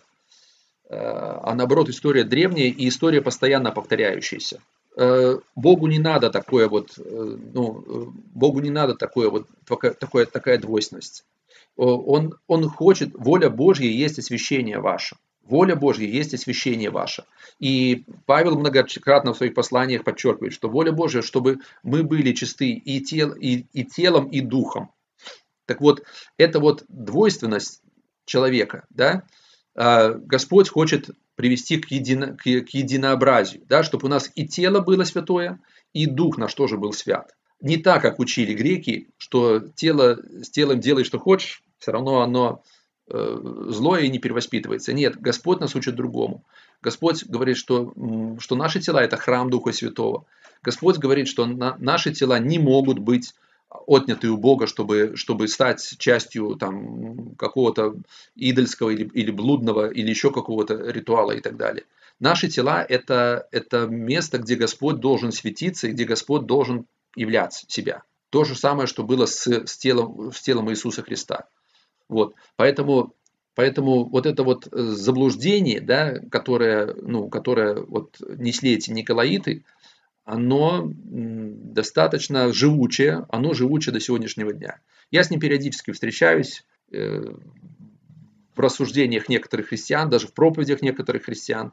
а наоборот история древняя и история постоянно повторяющаяся. Богу не надо такое вот, ну, Богу не надо такое вот, такое, такая двойственность. Он, он хочет, воля Божья есть освящение ваше. Воля Божья есть освящение ваше. И Павел многократно в своих посланиях подчеркивает, что воля Божья, чтобы мы были чисты и, тел, и, и телом, и духом. Так вот, эта вот двойственность человека, да, Господь хочет привести к, едино, к, к единообразию, да, чтобы у нас и тело было святое, и дух наш тоже был свят. Не так, как учили греки, что тело, с телом делай, что хочешь, все равно оно э, злое и не перевоспитывается. Нет, Господь нас учит другому. Господь говорит, что, что наши тела – это храм Духа Святого. Господь говорит, что на, наши тела не могут быть отняты у Бога, чтобы, чтобы стать частью там, какого-то идольского или, или блудного, или еще какого-то ритуала и так далее. Наши тела это, – это место, где Господь должен светиться и где Господь должен являть себя. То же самое, что было с, с, телом, с телом Иисуса Христа. Вот. Поэтому, поэтому вот это вот заблуждение, да, которое, ну, которое вот несли эти николаиты, оно достаточно живучее, оно живучее до сегодняшнего дня. Я с ним периодически встречаюсь в рассуждениях некоторых христиан, даже в проповедях некоторых христиан.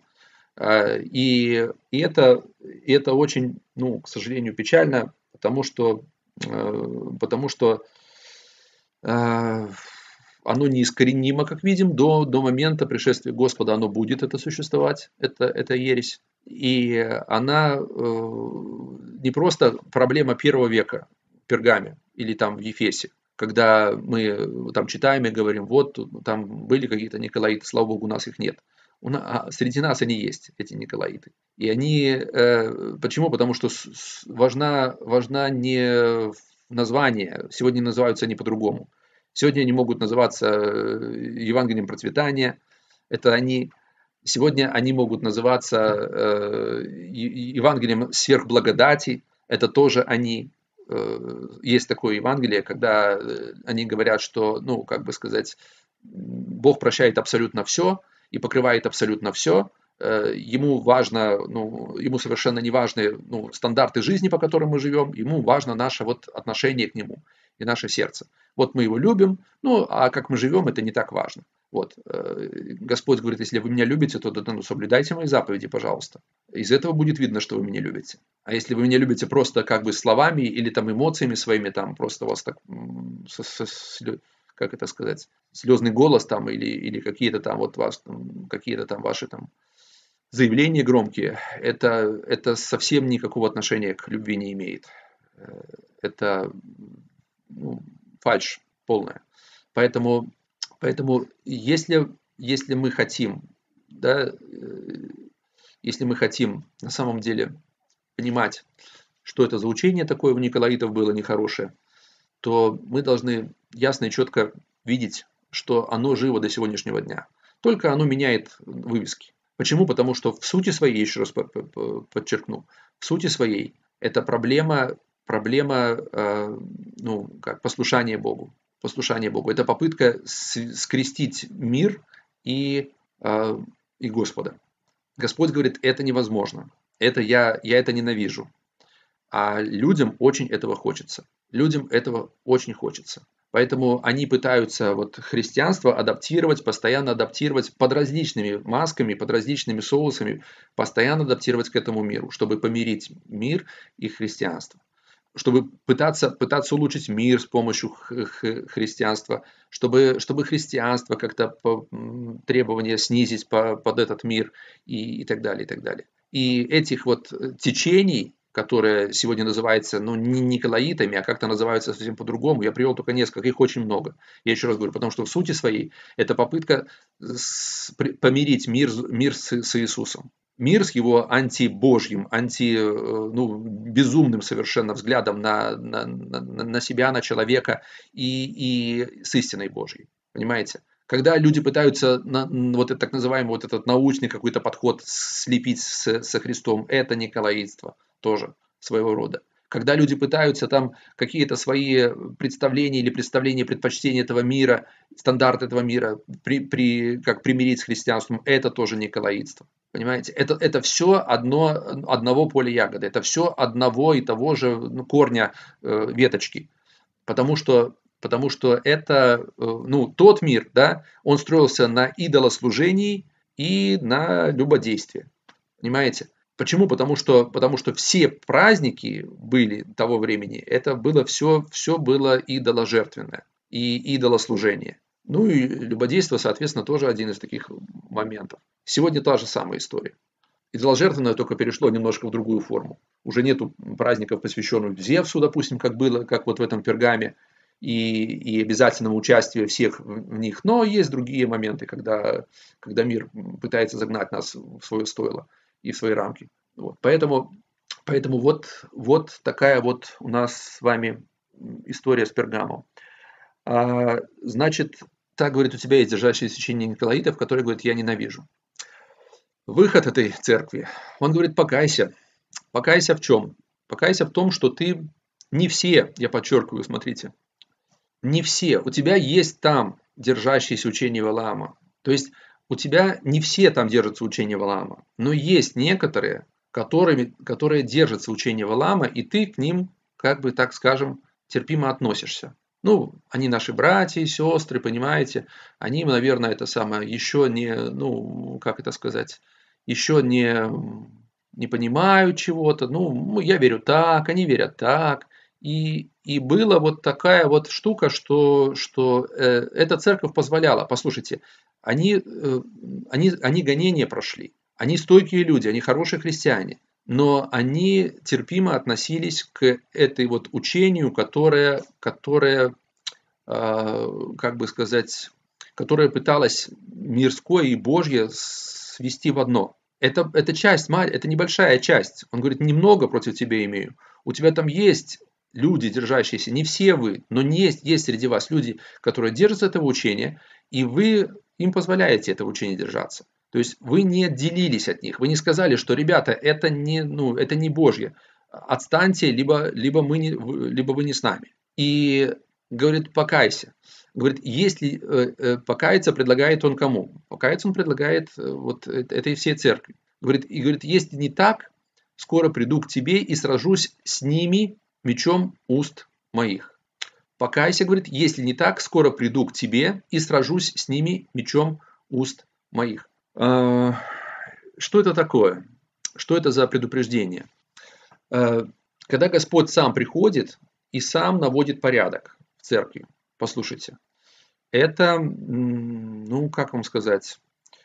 И, и, это, и это очень, ну, к сожалению, печально, потому что, потому что оно неискоренимо, как видим, до, до момента пришествия Господа оно будет это существовать, это, это ересь. И она не просто проблема первого века в Пергаме или там в Ефесе, когда мы там читаем и говорим, вот там были какие-то николаиты, слава Богу, у нас их нет. У нас, а среди нас они есть, эти николаиты. И они, э, почему? Потому что важна, важна не название, сегодня называются они по-другому. Сегодня они могут называться Евангелием процветания, это они... Сегодня они могут называться э, Евангелием сверхблагодати, это тоже они. Э, есть такое Евангелие, когда они говорят, что, ну, как бы сказать, Бог прощает абсолютно все и покрывает абсолютно все. Э, ему важно, ну, ему совершенно не важны, ну, стандарты жизни, по которым мы живем, ему важно наше вот отношение к нему и наше сердце. Вот мы его любим, ну, а как мы живем, это не так важно. Вот. Господь говорит, если вы меня любите, то, то ну, соблюдайте мои заповеди, пожалуйста. Из этого будет видно, что вы меня любите. А если вы меня любите просто как бы словами или там эмоциями своими, там просто у вас так, как это сказать, слезный голос там или, или какие-то там вот вас, какие-то там ваши там заявления громкие, это, это совсем никакого отношения к любви не имеет. Это ну, фальшь полная. Поэтому Поэтому если, если мы хотим, да, если мы хотим на самом деле понимать, что это за учение такое у николаитов было нехорошее, то мы должны ясно и четко видеть, что оно живо до сегодняшнего дня. Только оно меняет вывески. Почему? Потому что в сути своей, еще раз подчеркну, в сути своей это проблема, проблема ну, как послушания Богу. Послушание Богу. Это попытка скрестить мир и, э, и Господа. Господь говорит, это невозможно. Это я, я это ненавижу. А людям очень этого хочется. Людям этого очень хочется. Поэтому они пытаются вот христианство адаптировать, постоянно адаптировать под различными масками, под различными соусами, постоянно адаптировать к этому миру, чтобы помирить мир и христианство. чтобы пытаться, пытаться улучшить мир с помощью христианства, чтобы, чтобы христианство как-то по, требования снизить по, под этот мир и, и так далее, и так далее. И этих вот течений, которые сегодня называются, ну, не николаитами, а как-то называются совсем по-другому, я привел только несколько, их очень много. Я еще раз говорю, потому что в сути своей это попытка помирить мир, мир с, с Иисусом. Мир с его антибожьим, анти, ну, безумным совершенно взглядом на, на, на, на себя, на человека и, и с истиной Божьей. Понимаете? Когда люди пытаются на, вот этот так называемый вот этот научный какой-то подход слепить с, со Христом, это николаитство тоже своего рода. Когда люди пытаются там какие-то свои представления или представления, предпочтения этого мира, стандарт этого мира при, при, как примирить с христианством, это тоже николаитство. Понимаете? Это, это все одно, одного поля ягоды, это все одного и того же ну, корня э, веточки. Потому что, потому что это, э, ну, тот мир, да, он строился на идолослужении и на любодействии. Понимаете? Почему? Потому что, потому что все праздники были того времени, это было все, все было идоложертвенное и идолослужение. Ну и любодейство, соответственно, тоже один из таких моментов. Сегодня та же самая история. Идоложертвенное только перешло немножко в другую форму. Уже нету праздников, посвященных Зевсу, допустим, как было, как вот в этом Пергаме, и, и обязательного участия всех в них. Но есть другие моменты, когда, когда мир пытается загнать нас в свое стойло и в свои рамки. Вот. Поэтому, поэтому вот, вот такая вот у нас с вами история с Пергамом. А, значит, так, говорит, у тебя есть держащееся учение николаитов, которые, говорит, я ненавижу. Выход этой церкви, он говорит, покайся. Покайся в чем? Покайся в том, что ты не все, я подчеркиваю, смотрите, не все. У тебя есть там держащиеся учение Валаама. То есть у тебя не все там держатся учение Валаама, но есть некоторые, которые, которые держатся учение Валаама, и ты к ним, как бы так скажем, терпимо относишься. Ну, они наши братья и сестры, понимаете, они, наверное, это самое, еще не, ну, как это сказать, еще не, не понимают чего-то, ну, я верю так, они верят так, и, и была вот такая вот штука, что, что э, эта церковь позволяла, послушайте, они, э, они, они гонения прошли, они стойкие люди, они хорошие христиане, но они терпимо относились к этой вот учению, которое, которое э, как бы сказать, которое пыталось мирское и Божье свести в одно. Это, это часть, это небольшая часть. Он говорит, немного против тебя имею. У тебя там есть люди, держащиеся, не все вы, но есть, есть среди вас люди, которые держатся этого учения, и вы им позволяете этого учения держаться. То есть вы не отделились от них, вы не сказали, что, ребята, это не, ну, это не Божье, отстаньте, либо, либо, мы не, либо вы не с нами. И говорит, покайся. Говорит, если э, э, покаяться предлагает он кому? Покаяться он предлагает э, вот этой всей церкви. Говорит, и говорит, если не так, скоро приду к тебе и сражусь с ними мечом уст моих. Покайся, говорит, если не так, скоро приду к тебе и сражусь с ними мечом уст моих. А, что это такое? Что это за предупреждение? А, когда Господь сам приходит и сам наводит порядок в церкви, послушайте, это, ну, как вам сказать,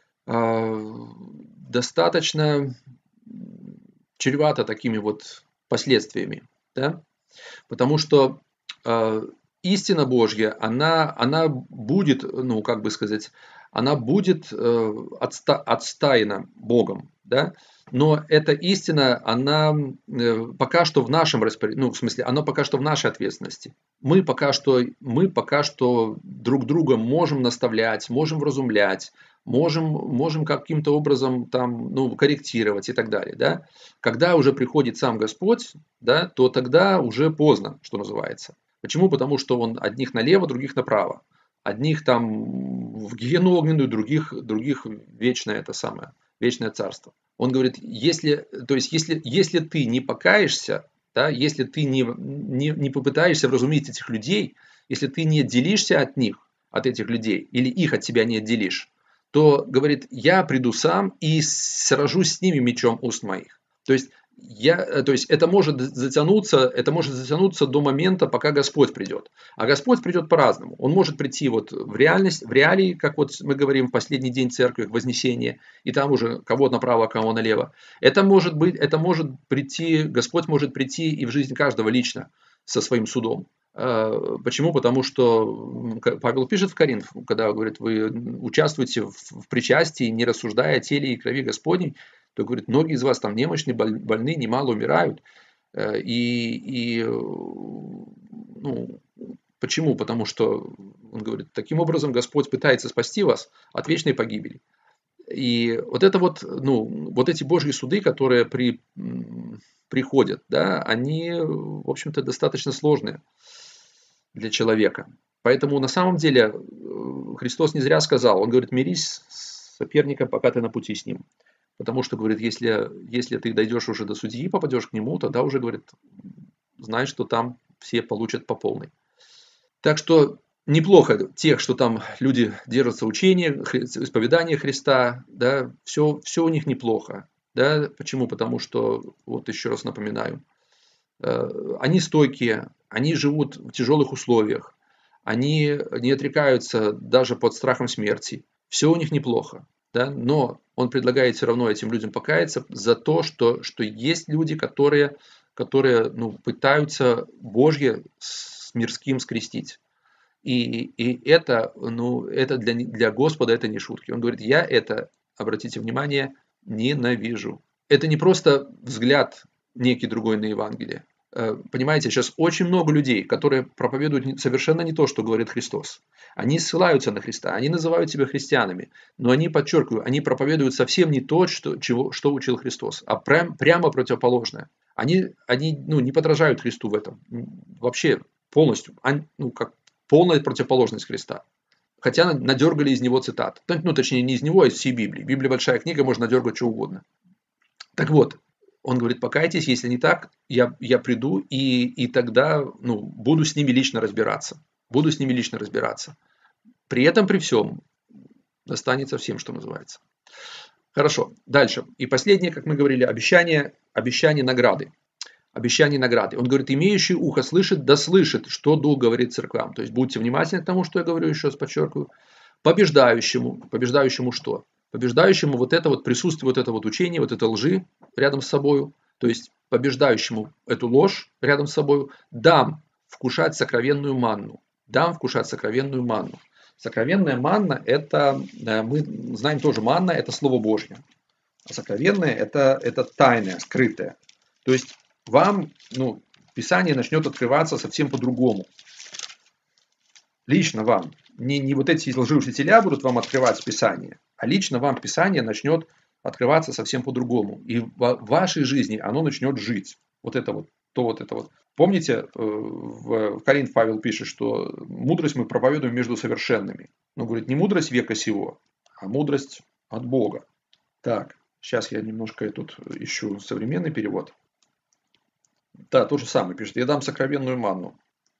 достаточно чревато такими вот последствиями, да? Потому что э, истина Божья, она, она будет, ну, как бы сказать, она будет э, отста, отстаена Богом, да? Но эта истина, она э, пока что в нашем распоряжении, ну, в смысле, она пока что в нашей ответственности. Мы пока что, мы пока что друг друга можем наставлять, можем вразумлять, можем, можем каким-то образом там, ну, корректировать и так далее. Да? Когда уже приходит сам Господь, да, то тогда уже поздно, что называется. Почему? Потому что он одних налево, других направо. Одних там в гиену огненную, других, других вечное это самое, вечное царство. Он говорит, если, то есть, если, если ты не покаешься, да, если ты не, не, не попытаешься вразумить этих людей, если ты не отделишься от них, от этих людей, или их от тебя не отделишь, то, говорит, я приду сам и сражусь с ними мечом уст моих. То есть, Я, то есть это может затянуться, это может затянуться до момента, пока Господь придет. А Господь придет по-разному. Он может прийти вот в реальность, в реалии, как вот мы говорим в последний день церкви, Вознесение, и там уже кого направо, кого налево. Это может быть, это может прийти, Господь может прийти и в жизнь каждого лично со своим судом. Почему? Потому что Павел пишет в Коринф, когда говорит, вы участвуете в причастии, не рассуждая о теле и крови Господней, то говорит, многие из вас там немощны, больны, немало умирают. И, и ну, почему? Потому что, он говорит, таким образом Господь пытается спасти вас от вечной погибели. И вот это вот, ну, вот эти Божьи суды, которые при, приходят, да, они, в общем-то, достаточно сложные для человека. Поэтому на самом деле Христос не зря сказал, он говорит, мирись с соперником, пока ты на пути с ним. Потому что, говорит, если, если ты дойдешь уже до судьи, попадешь к нему, тогда уже, говорит, знай, что там все получат по полной. Так что неплохо тех, что там люди держатся учения, исповедания Христа, да, все, все у них неплохо. Да? Почему? Потому что, вот еще раз напоминаю, они стойкие, они живут в тяжелых условиях, они не отрекаются даже под страхом смерти. Все у них неплохо. Да? Но он предлагает все равно этим людям покаяться за то, что, что есть люди, которые, которые ну, пытаются Божье с мирским скрестить. И, и это, ну, это для, для Господа это не шутки. Он говорит, я это, обратите внимание, ненавижу. Это не просто взгляд некий другой на Евангелие. Понимаете, сейчас очень много людей, которые проповедуют совершенно не то, что говорит Христос. Они ссылаются на Христа, они называют себя христианами, но они, подчеркиваю, они проповедуют совсем не то, что, чего, что учил Христос, а прям, прямо противоположное. Они, они ну, не подражают Христу в этом. Вообще полностью, ну, как полная противоположность Христа. Хотя надергали из него цитат. Ну, точнее, не из него, а из всей Библии. Библия большая книга, можно надергать что угодно. Так вот, он говорит, покайтесь, если не так, я, я приду и, и тогда ну, буду с ними лично разбираться. Буду с ними лично разбираться. При этом, при всем, достанется всем, что называется. Хорошо, дальше. И последнее, как мы говорили, обещание, обещание награды. Обещание награды. Он говорит, имеющий ухо слышит, да слышит, что Дух говорит церквам. То есть, будьте внимательны к тому, что я говорю, еще раз подчеркиваю. Побеждающему. Побеждающему что? Побеждающему вот это вот присутствие, вот это вот учение, вот это лжи рядом с собой, то есть побеждающему эту ложь рядом с собой, дам вкушать сокровенную манну. Дам вкушать сокровенную манну. Сокровенная манна, это, мы знаем тоже, манна, это Слово Божье. А сокровенное, это, это тайное, скрытое. То есть вам, ну, Писание начнет открываться совсем по-другому. Лично вам. Не, не вот эти лжеучителя будут вам открывать Писание, а лично вам Писание начнет открываться совсем по-другому. И в вашей жизни оно начнет жить. Вот это вот, то вот это вот. Помните, в Коринф Павел пишет, что мудрость мы проповедуем между совершенными. Но говорит, не мудрость века сего, а мудрость от Бога. Так, сейчас я немножко тут ищу современный перевод. Да, то же самое пишет. Я дам сокровенную манну.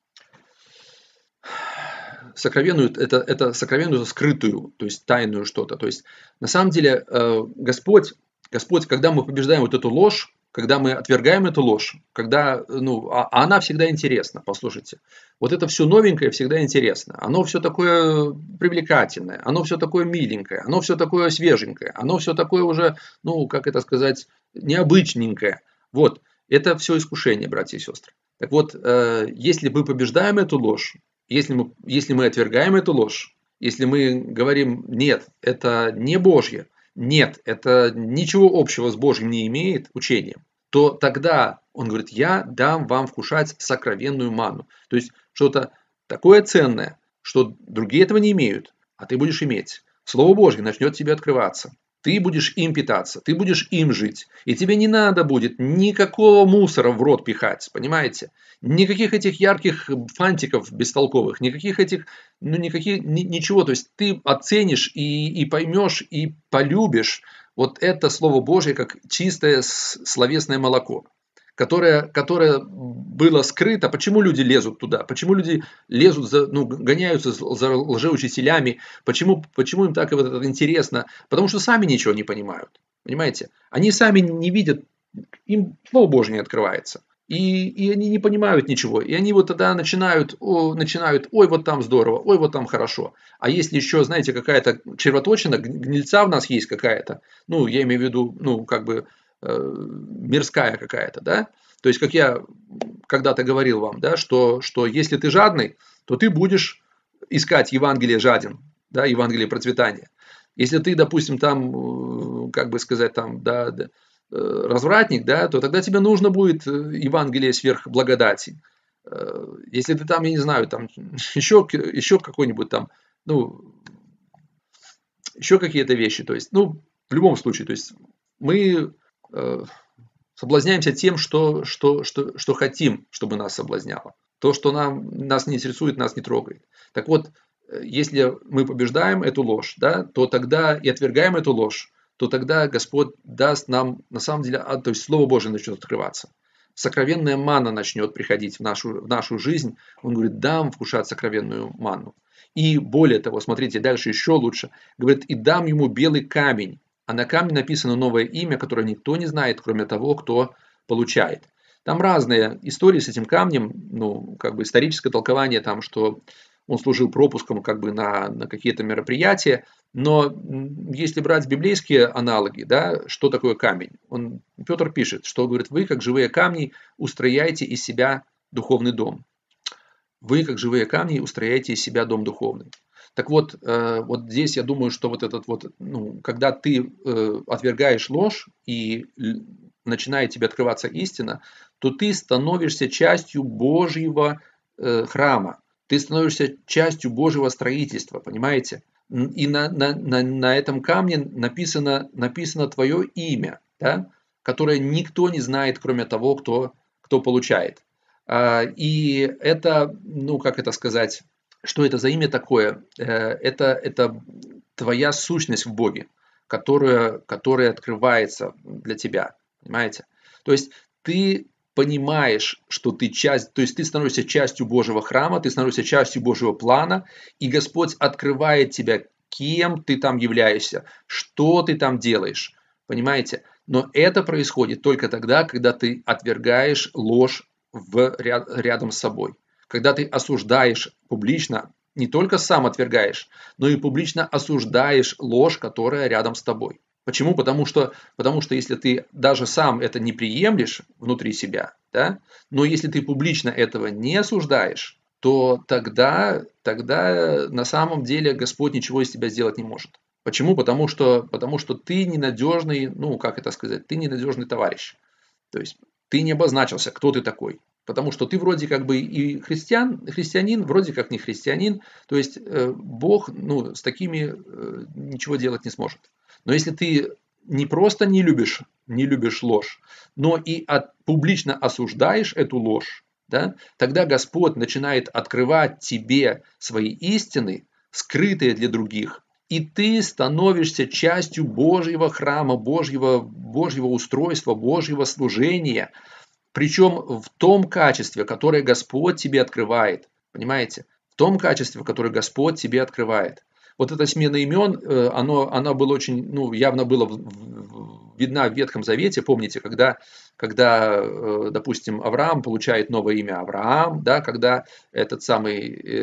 Сокровенную, это, это сокровенную, скрытую, то есть тайную что-то. То есть на самом деле Господь, Господь, когда мы побеждаем вот эту ложь, когда мы отвергаем эту ложь, когда, ну, а она всегда интересна, послушайте. Вот это все новенькое всегда интересно. Оно все такое привлекательное, оно все такое миленькое, оно все такое свеженькое, оно все такое уже, ну, как это сказать, необычненькое. Вот, это все искушение, братья и сестры. Так вот, если мы побеждаем эту ложь, Если мы, если мы отвергаем эту ложь, если мы говорим, нет, это не Божье, нет, это ничего общего с Божьим не имеет учением, то тогда он говорит, я дам вам вкушать сокровенную манну. То есть что-то такое ценное, что другие этого не имеют, а ты будешь иметь. Слово Божье начнет тебе открываться. Ты будешь им питаться, ты будешь им жить. И тебе не надо будет никакого мусора в рот пихать, понимаете? Никаких этих ярких фантиков бестолковых, никаких этих, ну никаких, ни, ничего. То есть ты оценишь и, и поймешь, и полюбишь вот это Слово Божье как чистое словесное молоко, которое, которое было скрыто. Почему люди лезут туда? Почему люди лезут, за, ну, гоняются за лжеучителями? Почему, почему им так вот это интересно? Потому что сами ничего не понимают. Понимаете? Они сами не видят им Слово Божье не открывается. И, и они не понимают ничего. И они вот тогда начинают, о, начинают, ой, вот там здорово, ой, вот там хорошо. А если еще, знаете, какая-то червоточина, гнильца в нас есть какая-то, ну, я имею в виду, ну, как бы э, мирская какая-то, да? То есть, как я когда-то говорил вам, да, что, что если ты жадный, то ты будешь искать Евангелие жаден, да, Евангелие процветания. Если ты, допустим, там, как бы сказать, там, да, да развратник, да, то тогда тебе нужно будет Евангелие сверх благодати. Если ты там, я не знаю, там еще, еще какой-нибудь там, ну, еще какие-то вещи, то есть, ну, в любом случае, то есть мы э, соблазняемся тем, что, что, что, что хотим, чтобы нас соблазняло. То, что нам, нас не интересует, нас не трогает. Так вот, если мы побеждаем эту ложь, да, то тогда и отвергаем эту ложь, то тогда Господь даст нам, на самом деле, то есть Слово Божие начнет открываться. Сокровенная манна начнет приходить в нашу, в нашу жизнь. Он говорит, дам вкушать сокровенную манну. И более того, смотрите, дальше еще лучше. Говорит, и дам ему белый камень. А на камне написано новое имя, которое никто не знает, кроме того, кто получает. Там разные истории с этим камнем, ну, как бы историческое толкование, там, что он служил пропуском как бы на, на какие-то мероприятия. Но если брать библейские аналоги, да, что такое камень? Он, Петр пишет, что говорит, вы, как живые камни, устрояете из себя духовный дом. Вы, как живые камни, устрояете из себя дом духовный. Так вот, э, вот здесь я думаю, что вот этот вот, ну, когда ты э, отвергаешь ложь и начинает тебе открываться истина, то ты становишься частью Божьего э, храма. Ты становишься частью Божьего строительства, понимаете? И на, на, на, на этом камне написано, написано твое имя, да? Которое никто не знает, кроме того, кто, кто получает. И это, ну как это сказать, что это за имя такое? Это, это твоя сущность в Боге, которая, которая открывается для тебя, понимаете? То есть ты понимаешь, что ты часть, то есть ты становишься частью Божьего храма, ты становишься частью Божьего плана, и Господь открывает тебя, кем ты там являешься, что ты там делаешь, понимаете? Но это происходит только тогда, когда ты отвергаешь ложь в, рядом с собой. Когда ты осуждаешь публично, не только сам отвергаешь, но и публично осуждаешь ложь, которая рядом с тобой. Почему? Потому что, потому что если ты даже сам это не приемлешь внутри себя, да, но если ты публично этого не осуждаешь, то тогда, тогда на самом деле Господь ничего из тебя сделать не может. Почему? Потому что, потому что ты ненадежный, ну как это сказать, ты ненадежный товарищ. То есть ты не обозначился, кто ты такой. Потому что ты вроде как бы и христиан, христианин, вроде как не христианин. То есть э, Бог ну, с такими э, ничего делать не сможет. Но если ты не просто не любишь, не любишь ложь, но и от, публично осуждаешь эту ложь, да, тогда Господь начинает открывать тебе свои истины, скрытые для других. И ты становишься частью Божьего храма, Божьего, Божьего устройства, Божьего служения. Причем в том качестве, которое Господь тебе открывает. Понимаете? В том качестве, которое Господь тебе открывает. Вот эта смена имен, оно, она была очень, ну, явно было видна в Ветхом Завете. Помните, когда, когда, допустим, Авраам получает новое имя Авраам, да, когда этот самый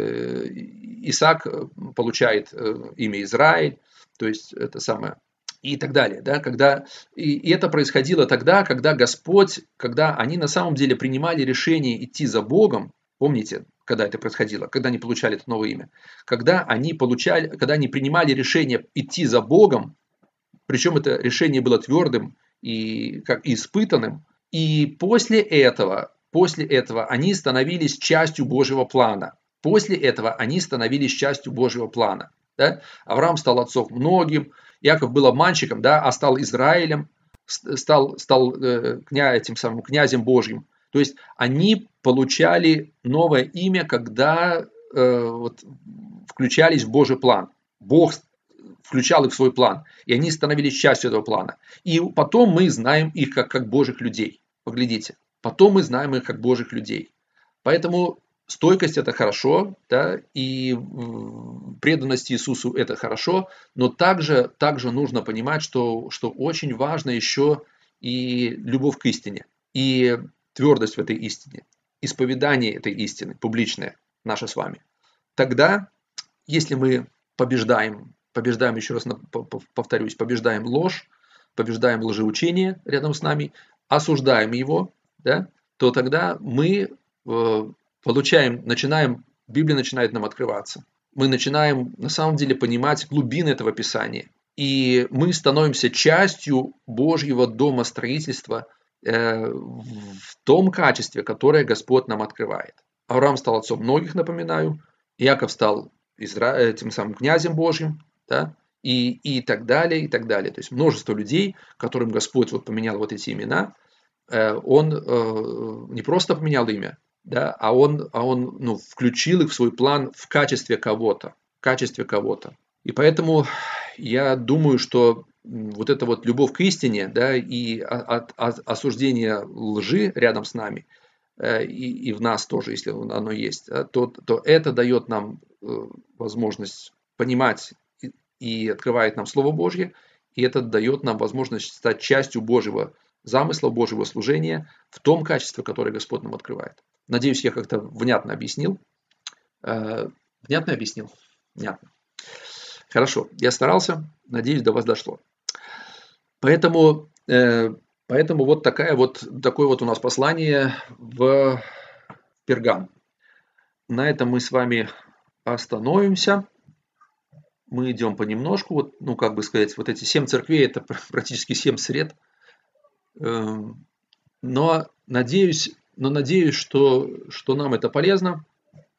Исаак получает имя Израиль, то есть это самое, и так далее, да, когда, и, и это происходило тогда, когда Господь, когда они на самом деле принимали решение идти за Богом, помните, когда это происходило, когда они получали это новое имя, когда они получали, когда они принимали решение идти за Богом, причем это решение было твердым и как испытанным, и после этого, после этого они становились частью Божьего плана. После этого они становились частью Божьего плана. Да? Авраам стал отцом многим, Иаков был обманщиком, да, а стал Израилем, стал, стал э, кня, этим самым князем Божьим. То есть они получали новое имя, когда э, вот, включались в Божий план. Бог включал их в свой план, и они становились частью этого плана. И потом мы знаем их как, как Божьих людей. Поглядите. Потом мы знаем их как Божьих людей. Поэтому стойкость – это хорошо, да, и преданность Иисусу – это хорошо, но также, также нужно понимать, что, что очень важно еще и любовь к истине, и твердость в этой истине, исповедание этой истины, публичное, наше с вами, тогда, если мы побеждаем, побеждаем, еще раз повторюсь, побеждаем ложь, побеждаем лжеучение рядом с нами, осуждаем его, да, то тогда мы э, получаем, начинаем, Библия начинает нам открываться. Мы начинаем на самом деле понимать глубины этого Писания. И мы становимся частью Божьего дома строительства э, в том качестве, которое Господь нам открывает. Авраам стал отцом многих, напоминаю. Иаков стал Изра... тем самым князем Божьим. Да? И, и так далее, и так далее. То есть множество людей, которым Господь вот поменял вот эти имена, Он не просто поменял имя, да, а Он, а он ну, включил их в свой план в качестве кого-то. В качестве кого-то. И поэтому я думаю, что вот эта вот любовь к истине, да, и от, от осуждение лжи рядом с нами, и, и в нас тоже, если оно есть, то, то это дает нам возможность понимать и открывает нам Слово Божье, и это дает нам возможность стать частью Божьего замысла, Божьего служения в том качестве, которое Господь нам открывает. Надеюсь, я как-то внятно объяснил. Внятно объяснил? Внятно. Хорошо, я старался, надеюсь, до вас дошло. Поэтому, поэтому вот, такая вот такое вот у нас послание в Пергам. На этом мы с вами остановимся. Мы идем понемножку, вот, ну, как бы сказать, вот эти семь церквей, это практически семь сред. Но надеюсь, но надеюсь, что, что нам это полезно.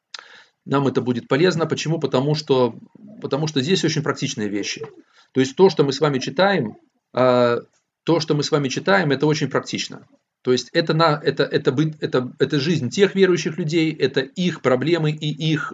Нам это будет полезно. Почему? Потому что, потому что здесь очень практичные вещи. То есть то, что мы с вами читаем, то, что мы с вами читаем, это очень практично. То есть это, на, это, это, это, это жизнь тех верующих людей, это их проблемы и их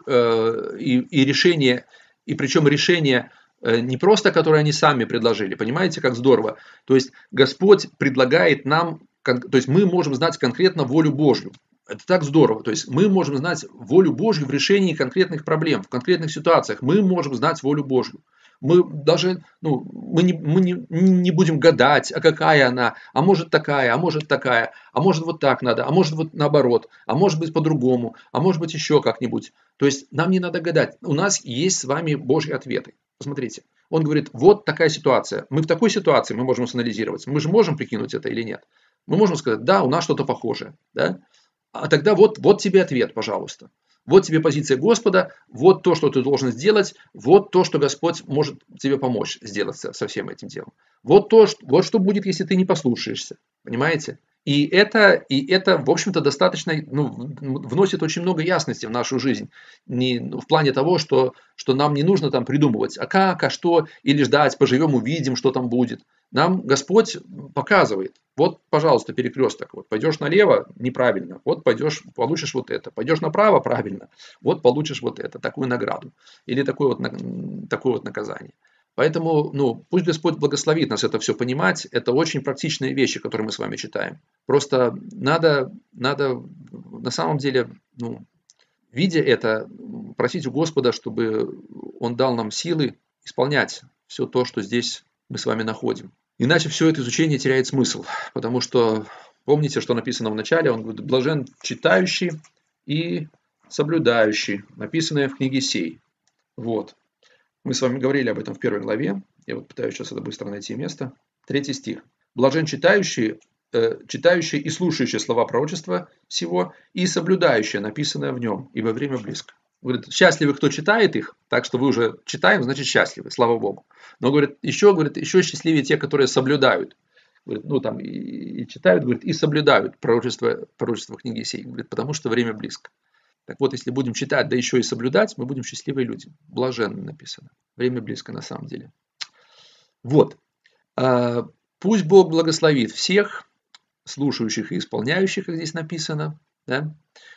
и, и решения. И причем решение не просто, которое они сами предложили. Понимаете, как здорово? То есть Господь предлагает нам, то есть мы можем знать конкретно волю Божью. Это так здорово. То есть мы можем знать волю Божью в решении конкретных проблем, в конкретных ситуациях. Мы можем знать волю Божью. Мы даже ну, мы не, мы не, не будем гадать, а какая она, а может такая, а может такая, а может вот так надо, а может вот наоборот, а может быть по-другому, а может быть еще как-нибудь. То есть нам не надо гадать. У нас есть с вами Божьи ответы. Посмотрите. Он говорит, вот такая ситуация. Мы в такой ситуации мы можем санализировать. Мы же можем прикинуть это или нет. Мы можем сказать, да, у нас что-то похожее. Да? А тогда вот, вот тебе ответ, пожалуйста. Вот тебе позиция Господа, вот то, что ты должен сделать, вот то, что Господь может тебе помочь сделать со всем этим делом. Вот, то, что, вот что будет, если ты не послушаешься. Понимаете? И это, и это в общем-то, достаточно, ну, вносит очень много ясности в нашу жизнь. Не, ну, в плане того, что, что нам не нужно там придумывать, а как, а что, или ждать, поживем, увидим, что там будет. Нам Господь показывает. Вот, пожалуйста, перекресток. Вот пойдешь налево – неправильно. Вот пойдешь, получишь вот это. Пойдешь направо – правильно. Вот получишь вот это, такую награду. Или такое вот, такое вот наказание. Поэтому, ну, пусть Господь благословит нас это все понимать. Это очень практичные вещи, которые мы с вами читаем. Просто надо, надо на самом деле, ну, видя это, просить у Господа, чтобы Он дал нам силы исполнять все то, что здесь мы с вами находим. Иначе все это изучение теряет смысл. Потому что, помните, что написано в начале? Он говорит, блажен читающий и соблюдающий. Написанное в книге сей. Вот. Мы с вами говорили об этом в первой главе. Я вот пытаюсь сейчас это быстро найти место. Третий стих. Блажен читающий, э, читающий и слушающий слова пророчества сего и соблюдающий написанное в нем, ибо время близко. Говорит, счастливы, кто читает их, так что вы уже читаем, значит счастливы, слава Богу. Но говорит, еще, говорит, еще счастливее те, которые соблюдают. Говорит, ну там и, и читают, говорит, и соблюдают пророчество, пророчество книги сей. Говорит, потому что время близко. Так вот, если будем читать, да еще и соблюдать, мы будем счастливые люди. Блаженны написано. Время близко на самом деле. Вот. Пусть Бог благословит всех, слушающих и исполняющих, как здесь написано. Да?